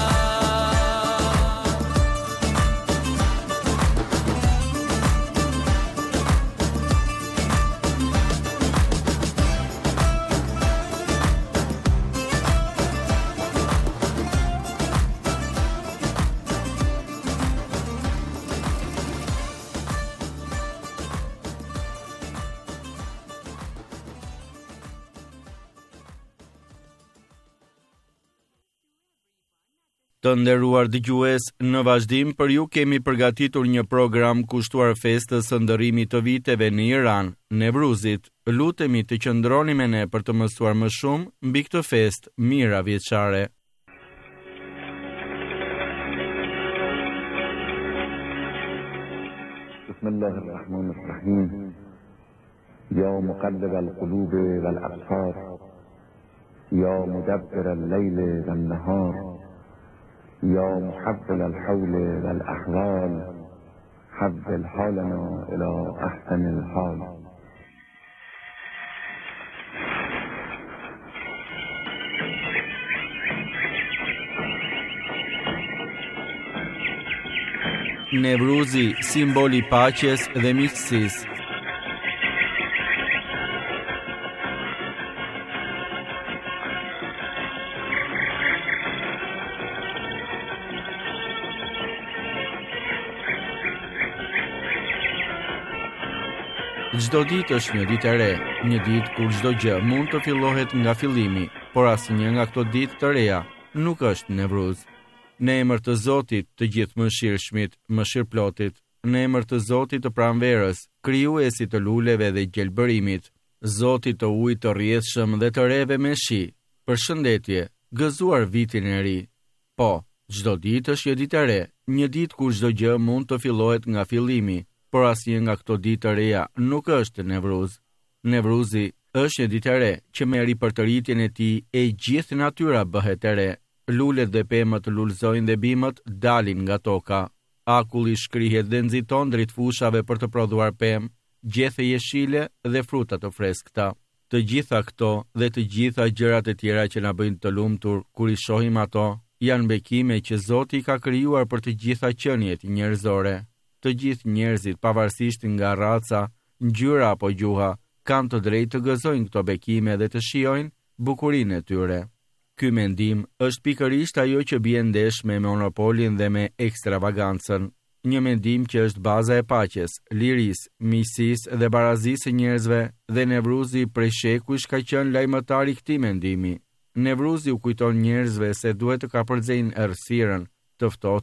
Të nderuar dëgjues, në vazhdim për ju kemi përgatitur një program kushtuar festës së ndërrimit të viteve në Iran, Nevruzit. Lutemi të qëndroni me ne për të mësuar më shumë mbi këtë festë mira vjeçare. Bismillahirrahmanirrahim. Ya muqallib al-qulub wal-absar, ya mudabbir al-layl wan-nahar. يا محول الحول والأحوال حول حالنا إلى أحسن الحال Nevruzi, simboli i paqes dhe miqësisë. Çdo ditë është një ditë e re, një ditë kur çdo gjë mund të fillohet nga fillimi, por asnjë nga këto ditë të reja nuk është Nevruz. Në emër të Zotit, të gjithë mëshirshmit, mëshirplotit, në emër të Zotit të pranverës, krijuesit të luleve dhe gjelbërimit, Zotit të ujit të rrjedhshëm dhe të reve me shi, përshëndetje, gëzuar vitin e ri. Po, çdo ditë është një ditë e re, një ditë kur çdo gjë mund të fillohet nga fillimi, por asnjë nga këto ditë të reja nuk është Nevruz. Nevruzi është një ditë e re që me ripërtëritjen e tij e gjithë natyra bëhet e re. Lulet dhe pemët lulëzojnë dhe bimët dalin nga toka. Akulli shkrihet dhe nxiton drejt fushave për të prodhuar pemë, gjethe jeshile dhe fruta të freskëta. Të gjitha këto dhe të gjitha gjërat e tjera që na bëjnë të lumtur kur i shohim ato, janë bekime që Zoti ka krijuar për të gjitha qeniet njerëzore. Të gjithë njerëzit, pavarësisht nga raca, ngjyra apo gjuha, kanë të drejtë të gëzojnë këto bekime dhe të shijojnë bukurinë e tyre. Ky mendim është pikërisht ajo që bie ndesh me monopolin dhe me ekstravagancën, një mendim që është baza e paqes, lirisë, miqësisë dhe barazisë së njerëzve, dhe Nevruzi prej shekuish ka qenë lajmëtar i këtij mendimi. Nevruzi u kujton njerëzve se duhet të kapërcejnë errësirën, të ftohtin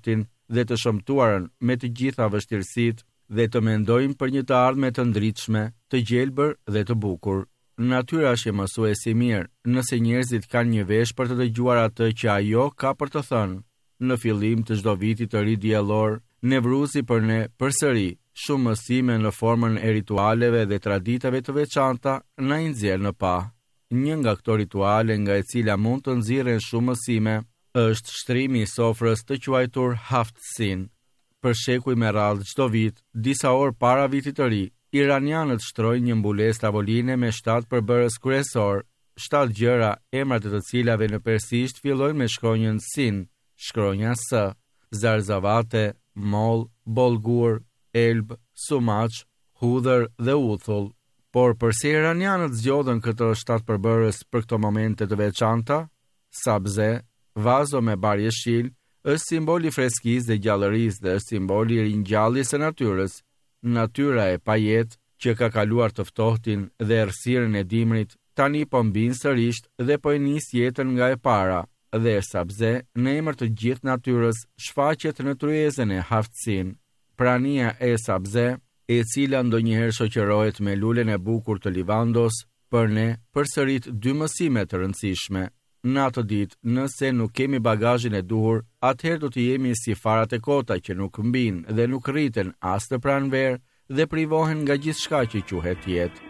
dhe të shëmtuarën me të gjitha vështirësitë dhe të mendojmë për një të ardhme të ndritshme, të gjelbër dhe të bukur. Natyra është mësuesi mirë, nëse njerëzit kanë një vesh për të dëgjuar atë që ajo ka për të thënë. Në fillim të çdo viti të ri diellor, Nevruzi për ne përsëri shumë mësime në formën e ritualeve dhe traditave të veçanta na i nxjerr në pa. Një nga këto rituale nga e cila mund të nxirren shumë mësime është shtrimi i sofrës të quajtur haftsin. Për shekuj me radhë çdo vit, disa orë para vitit të ri, iranianët shtrojnë një mbulesë tavoline me 7 përbërës kryesor, 7 gjëra, emrat e të cilave në persisht fillojnë me shkronjën sin, shkronja s, zarzavate, moll, bolgur, elb, sumaç, hudhër dhe uthull. Por përse iranianët zgjodhen këto 7 përbërës për këto momente të veçanta? Sabze, vazo me bar jeshil, është simboli freskisë dhe gjallërisë dhe është simboli i ringjalljes së natyrës. Natyra e pajet që ka kaluar të ftohtin dhe errësirën e dimrit, tani po mbin sërish dhe po e nis jetën nga e para. Dhe sabze, në emër të gjithë natyrës, shfaqet në tryezën e haftsin. Prania e sabze, e cila ndonjëherë shoqërohet me lulen e bukur të livandos, për ne përsërit 2 mësime të rëndësishme. Në atë ditë, nëse nuk kemi bagazhin e duhur, atëherë do të jemi si farat e kota që nuk mbin dhe nuk rriten as të pranverë dhe privohen nga gjithçka që quhet jetë.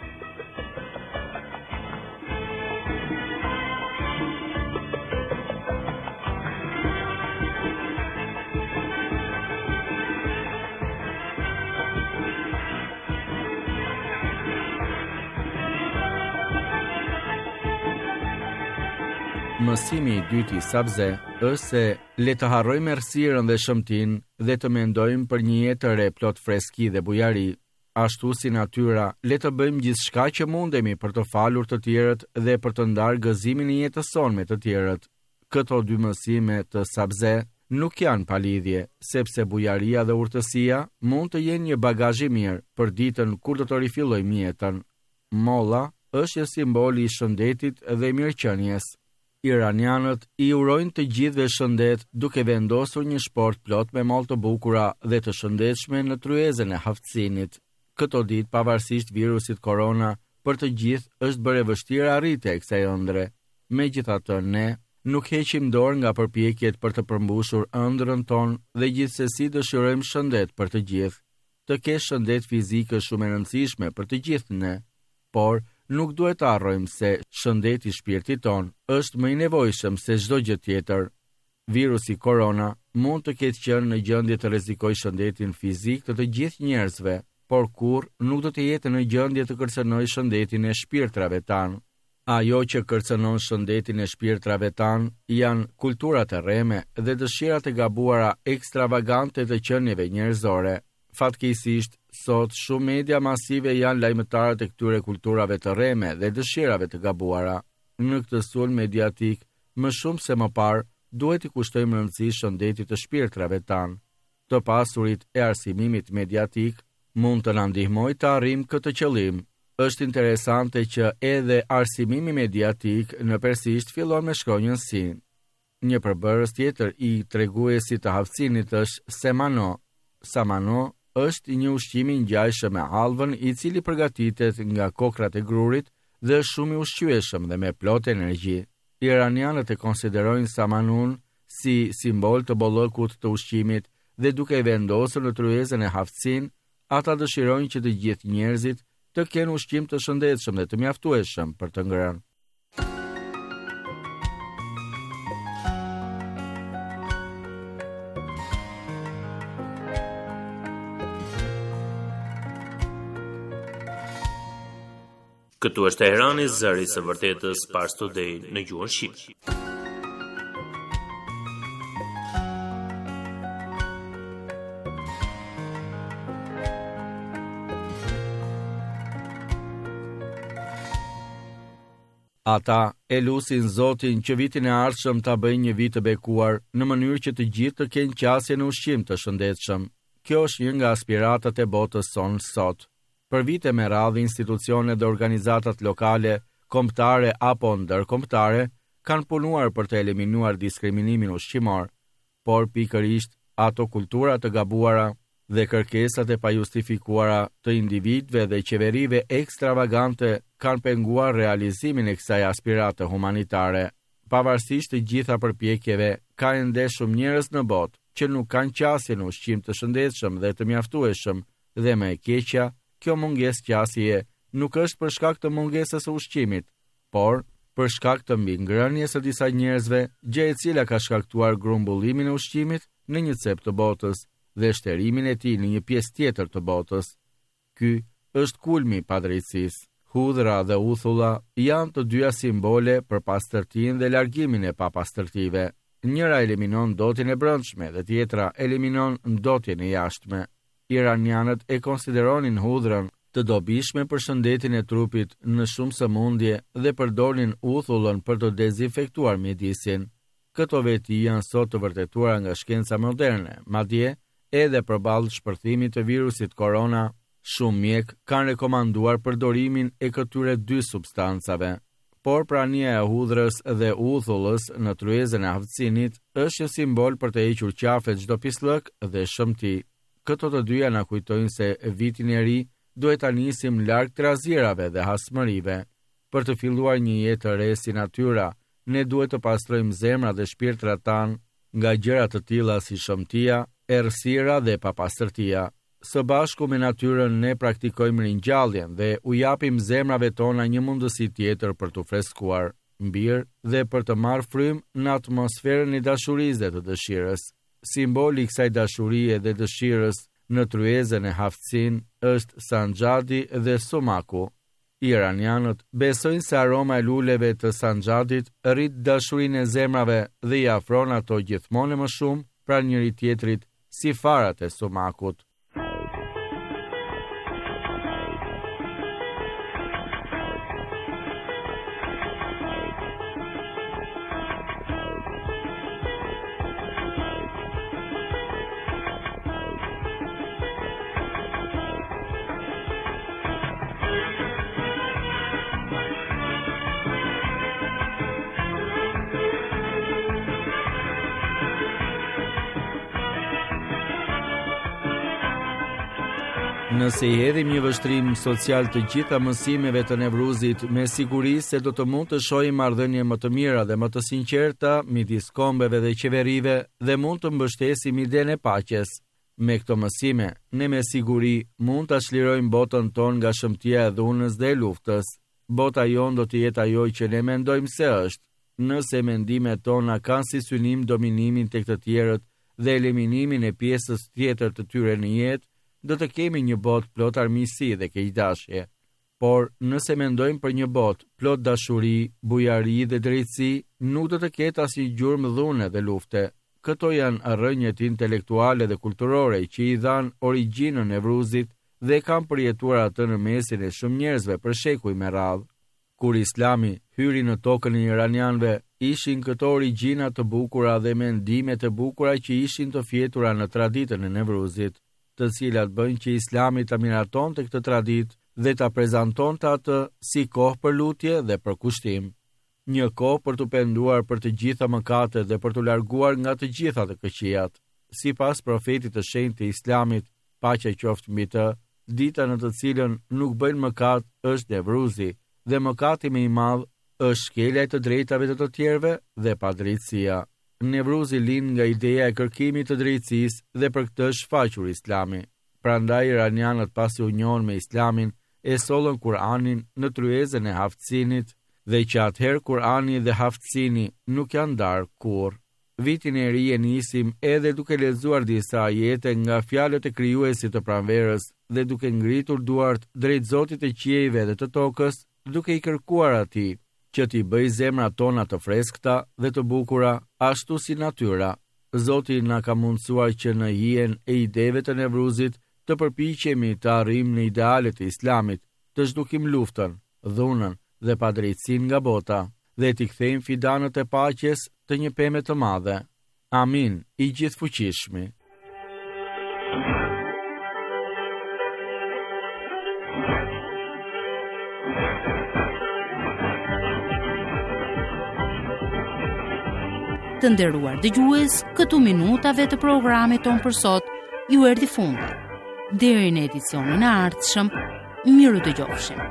Mësimi i dytë i sabze është se le të harrojmë errësirën dhe shëmtinë dhe të mendojmë për një jetë të re plot freski dhe bujari. Ashtu si natyra, le të bëjmë gjithçka që mundemi për të falur të tjerët dhe për të ndarë gëzimin e jetës sonë me të tjerët. Këto 2 mësime të sabze nuk janë pa lidhje, sepse bujaria dhe urtësia mund të jenë një bagazh i mirë për ditën kur do të rifillojmë jetën. Molla është simboli i shëndetit dhe mirëqenies. Iranianët i urojnë të gjithëve shëndet duke vendosur një shport plot me mollë të bukura dhe të shëndetshme në tryezën e haftsinit. Këto ditë, pavarësisht virusit korona, për të gjithë është bërë vështirë arritja e kësaj ëndre. Megjithatë, ne nuk heqim dorë nga përpjekjet për të përmbushur ëndrrën tonë dhe gjithsesi dëshirojmë shëndet për të gjithë. Të kesh shëndet fizik është shumë e rëndësishme për të gjithë ne, por nuk duhet të harrojmë se shëndeti i shpirtit ton është më i nevojshëm se çdo gjë tjetër. Virusi korona mund të ketë qenë në gjendje të rrezikojë shëndetin fizik të gjithë njerëzve, por kurrë nuk do të jetë në gjendje të kërcënojë shëndetin e shpirtrave tanë. Ajo që kërcënon shëndetin e shpirtrave tanë janë kulturat e rreme dhe dëshirat e gabuara ekstravagante të qenieve njerëzore. Fatkeqësisht, sot shumë media masive janë lajmëtarët e këtyre kulturave të rreme dhe dëshirave të gabuara. Në këtë sulm mediatik, më shumë se më parë, duhet i kushtojmë rëndësi shëndetit të shpirtrave tanë. Të pasurit e arsimimit mediatik mund të na ndihmojë të arrijmë këtë qëllim. Është interesante që edhe arsimimi mediatik në persisht fillon me shkronjën sin. Një përbërës tjetër i treguesit të haftsinit është semano. Samano është një ushqim i ngjajshëm me hallvën i cili përgatitet nga kokrat e grurit dhe është shumë i ushqyeshëm dhe me plot energji. Iranianët e konsiderojnë samanun si simbol të bollëkut të ushqimit dhe duke e vendosur në tryezën e haftsin, ata dëshirojnë që të gjithë njerëzit të kenë ushqim të shëndetshëm dhe të mjaftueshëm për të ngrënë. Këtu është Teherani, zëri i vërtetës, Pars Today në gjuhën shqipe. Ata e lusin Zotin që vitin e ardhshëm ta bëjnë një vit të bekuar në mënyrë që të gjithë të kenë qasje në ushqim të shëndetshëm. Kjo është një nga aspiratat e botës sonë sot. Për vite me radhë institucionet dhe organizatat lokale, kombëtare apo ndërkombëtare kanë punuar për të eliminuar diskriminimin ushqimor, por pikërisht ato kultura të gabuara dhe kërkesat e pajustifikuara të individëve dhe qeverive ekstravagante kanë penguar realizimin e kësaj aspirate humanitare. Pavarësisht të gjitha përpjekjeve, ka ende shumë njerëz në botë që nuk kanë qasje në ushqim të shëndetshëm dhe të mjaftueshëm, dhe më e keqja, kjo mungesë qasjeje nuk është për shkak të mungesës së ushqimit, por për shkak të mbingrënies së disa njerëzve, gjë e cila ka shkaktuar grumbullimin e ushqimit në një cep të botës dhe shterimin e tij në një pjesë tjetër të botës. Ky është kulmi i padrejtisë. Hudhra dhe uthulla janë të dyja simbole për pastërtinë dhe largimin e papastërtive. Njëra eliminon dotjen e brendshme dhe tjetra eliminon dotjen e jashtme. Iranianët e konsideronin hudhrën të dobishme për shëndetin e trupit në shumë sëmundje dhe përdorin uthullën për të dezinfektuar mjedisin. Këto veti janë sot të vërtetuara nga shkenca moderne, madje edhe përballë shpërthimit të virusit korona, shumë mjek kanë rekomanduar përdorimin e këtyre dy substancave. Por prania e hudhrës dhe uthullës në tryezën e aftësinit është një simbol për të hequr qafe çdo pislëk dhe shëmti. Këto të dyja na kujtojnë se vitin e ri duhet ta nisim larg trazierave dhe hasmërive. Për të filluar një jetë të re si natyra, ne duhet të pastrojmë zemrat dhe shpirtrat tanë nga gjëra të tilla si shëmtia, errësira dhe papastërtia. Së bashku me natyrën ne praktikojmë ringjalljen dhe u japim zemrave tona një mundësi tjetër për të freskuar, mbirë dhe për të marrë frymë në atmosferën e dashurisë dhe të dëshirës. Simboli i kësaj dashurie dhe dëshirës në tryezën e Haftësin është sanxhadi dhe sumaku. Iranianët besojnë se aroma e luleve të sanxhadit rrit dashurinë e zemrave dhe i afron ato gjithmonë më shumë pranë njëri tjetrit si farat e sumakut. Nëse i hedhim një vështrim social të gjitha mësimeve të Nevruzit, me siguri se do të mund të shohim marrëdhënie më të mira dhe më të sinqerta midis kombeve dhe qeverive dhe mund të mbështesim idenë e paqes. Me këto mësime, ne me siguri mund ta çlirojmë botën tonë nga shëmtia e dhunës dhe e luftës. Bota jonë do të jetë ajo që ne mendojmë se është. Nëse mendimet tona kanë si synim dominimin tek të tjerët dhe eliminimin e pjesës tjetër të tyre në jetë, do të kemi një botë plot armiqësi dhe keqdashje. Por nëse mendojmë për një botë plot dashuri, bujari dhe drejtësi, nuk do të ketë asnjë gjurmë dhune dhe lufte. Këto janë rrënjët intelektuale dhe kulturore që i dhan origjinën Nevruzit dhe kanë përjetuar atë në mesin e shumë njerëzve për shekuj me radhë. Kur Islami hyri në tokën e iranianëve, ishin këto origjina të bukura dhe mendime të bukura që ishin të fjetura në traditën e Nevruzit, të cilat bëjnë që Islami ta miratonte këtë traditë dhe ta prezantonte atë si kohë për lutje dhe për kushtim. Një kohë për të penduar për të gjitha mëkatet dhe për të larguar nga të gjitha të këqijat. Sipas profetit të shenjtë të Islamit, paqja qoftë mbi të, dita në të cilën nuk bëjnë mëkat është Nevruzi, dhe mëkati më i madh është shkelja e të drejtave të tjerëve dhe padrejtësia. Nevruzi lind nga ideja e kërkimit të drejtësisë dhe për këtë është shfaqur Islami. Prandaj iranianët pasi u njohën me Islamin e sollën Kur'anin në tryezën e Haftësinit dhe që atëherë Kur'ani dhe Haftësini nuk janë ndarë kurrë. Vitin e ri e nisim edhe duke lexuar disa ajete nga fjalët e krijuesit të pranverës dhe duke ngritur duart drejt Zotit të qiejve dhe të tokës, duke i kërkuar atij që t'i bëj zemrat tona të freskëta dhe të bukura, ashtu si natyra. Zoti na ka mundësuar që në hijen e ideve të Nevruzit të përpiqemi të arrijmë në idealet e Islamit, të zhdukim luftën, dhunën dhe padrejtësinë nga bota dhe t'i kthejmë fidanët e paqes të një peme të madhe. Amin, i gjithfuqishmi. Të nderuar dëgjues, këtu minutave të programit ton për sot ju erdhi fundi. Deri në edicionin e ardhshëm, miru dëgjofshim.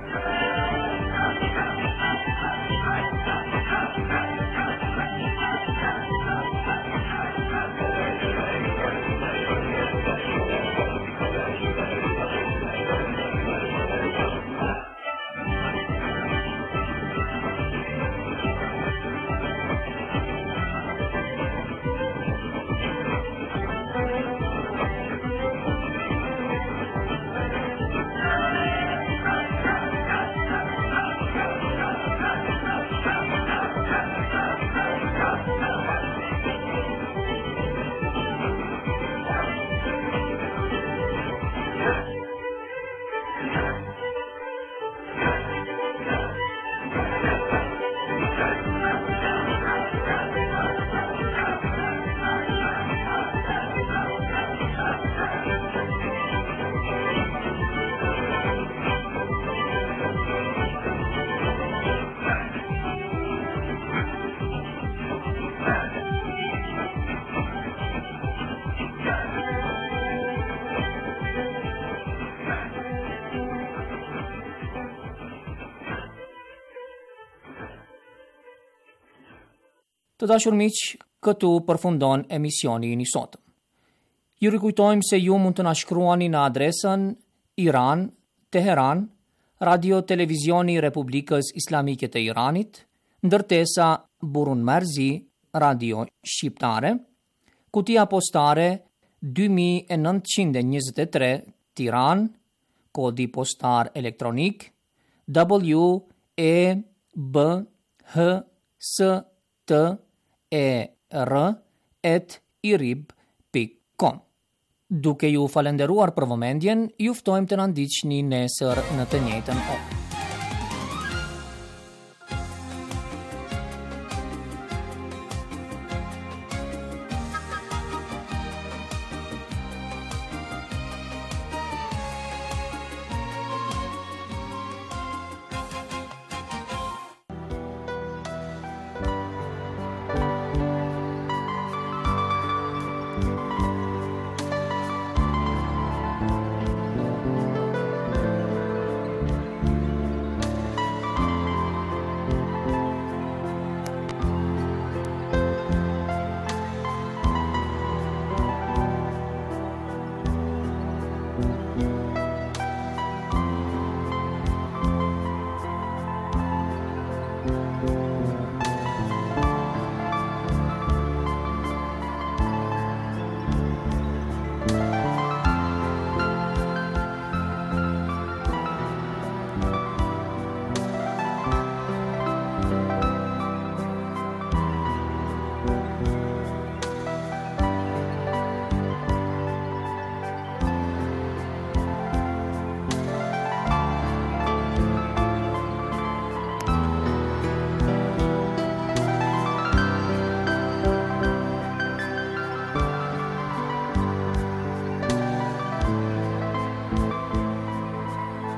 Të dashur miq, këtu përfundon emisioni i sotëm. Ju rikujtojmë se ju mund të na shkruani në adresën Iran, Teheran, Radio Televizioni i Republikës Islamike të Iranit, ndërtesa Burun Marzi, Radio Shqiptare, kutia postare 2923 Tiran, kodi postar elektronik WEBHSTER@irib.com. Duke ju falenderuar për vëmendjen, ju ftojmë të na ndiqni nesër në të njëjtën orë.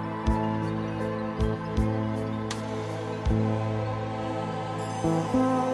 Thank you.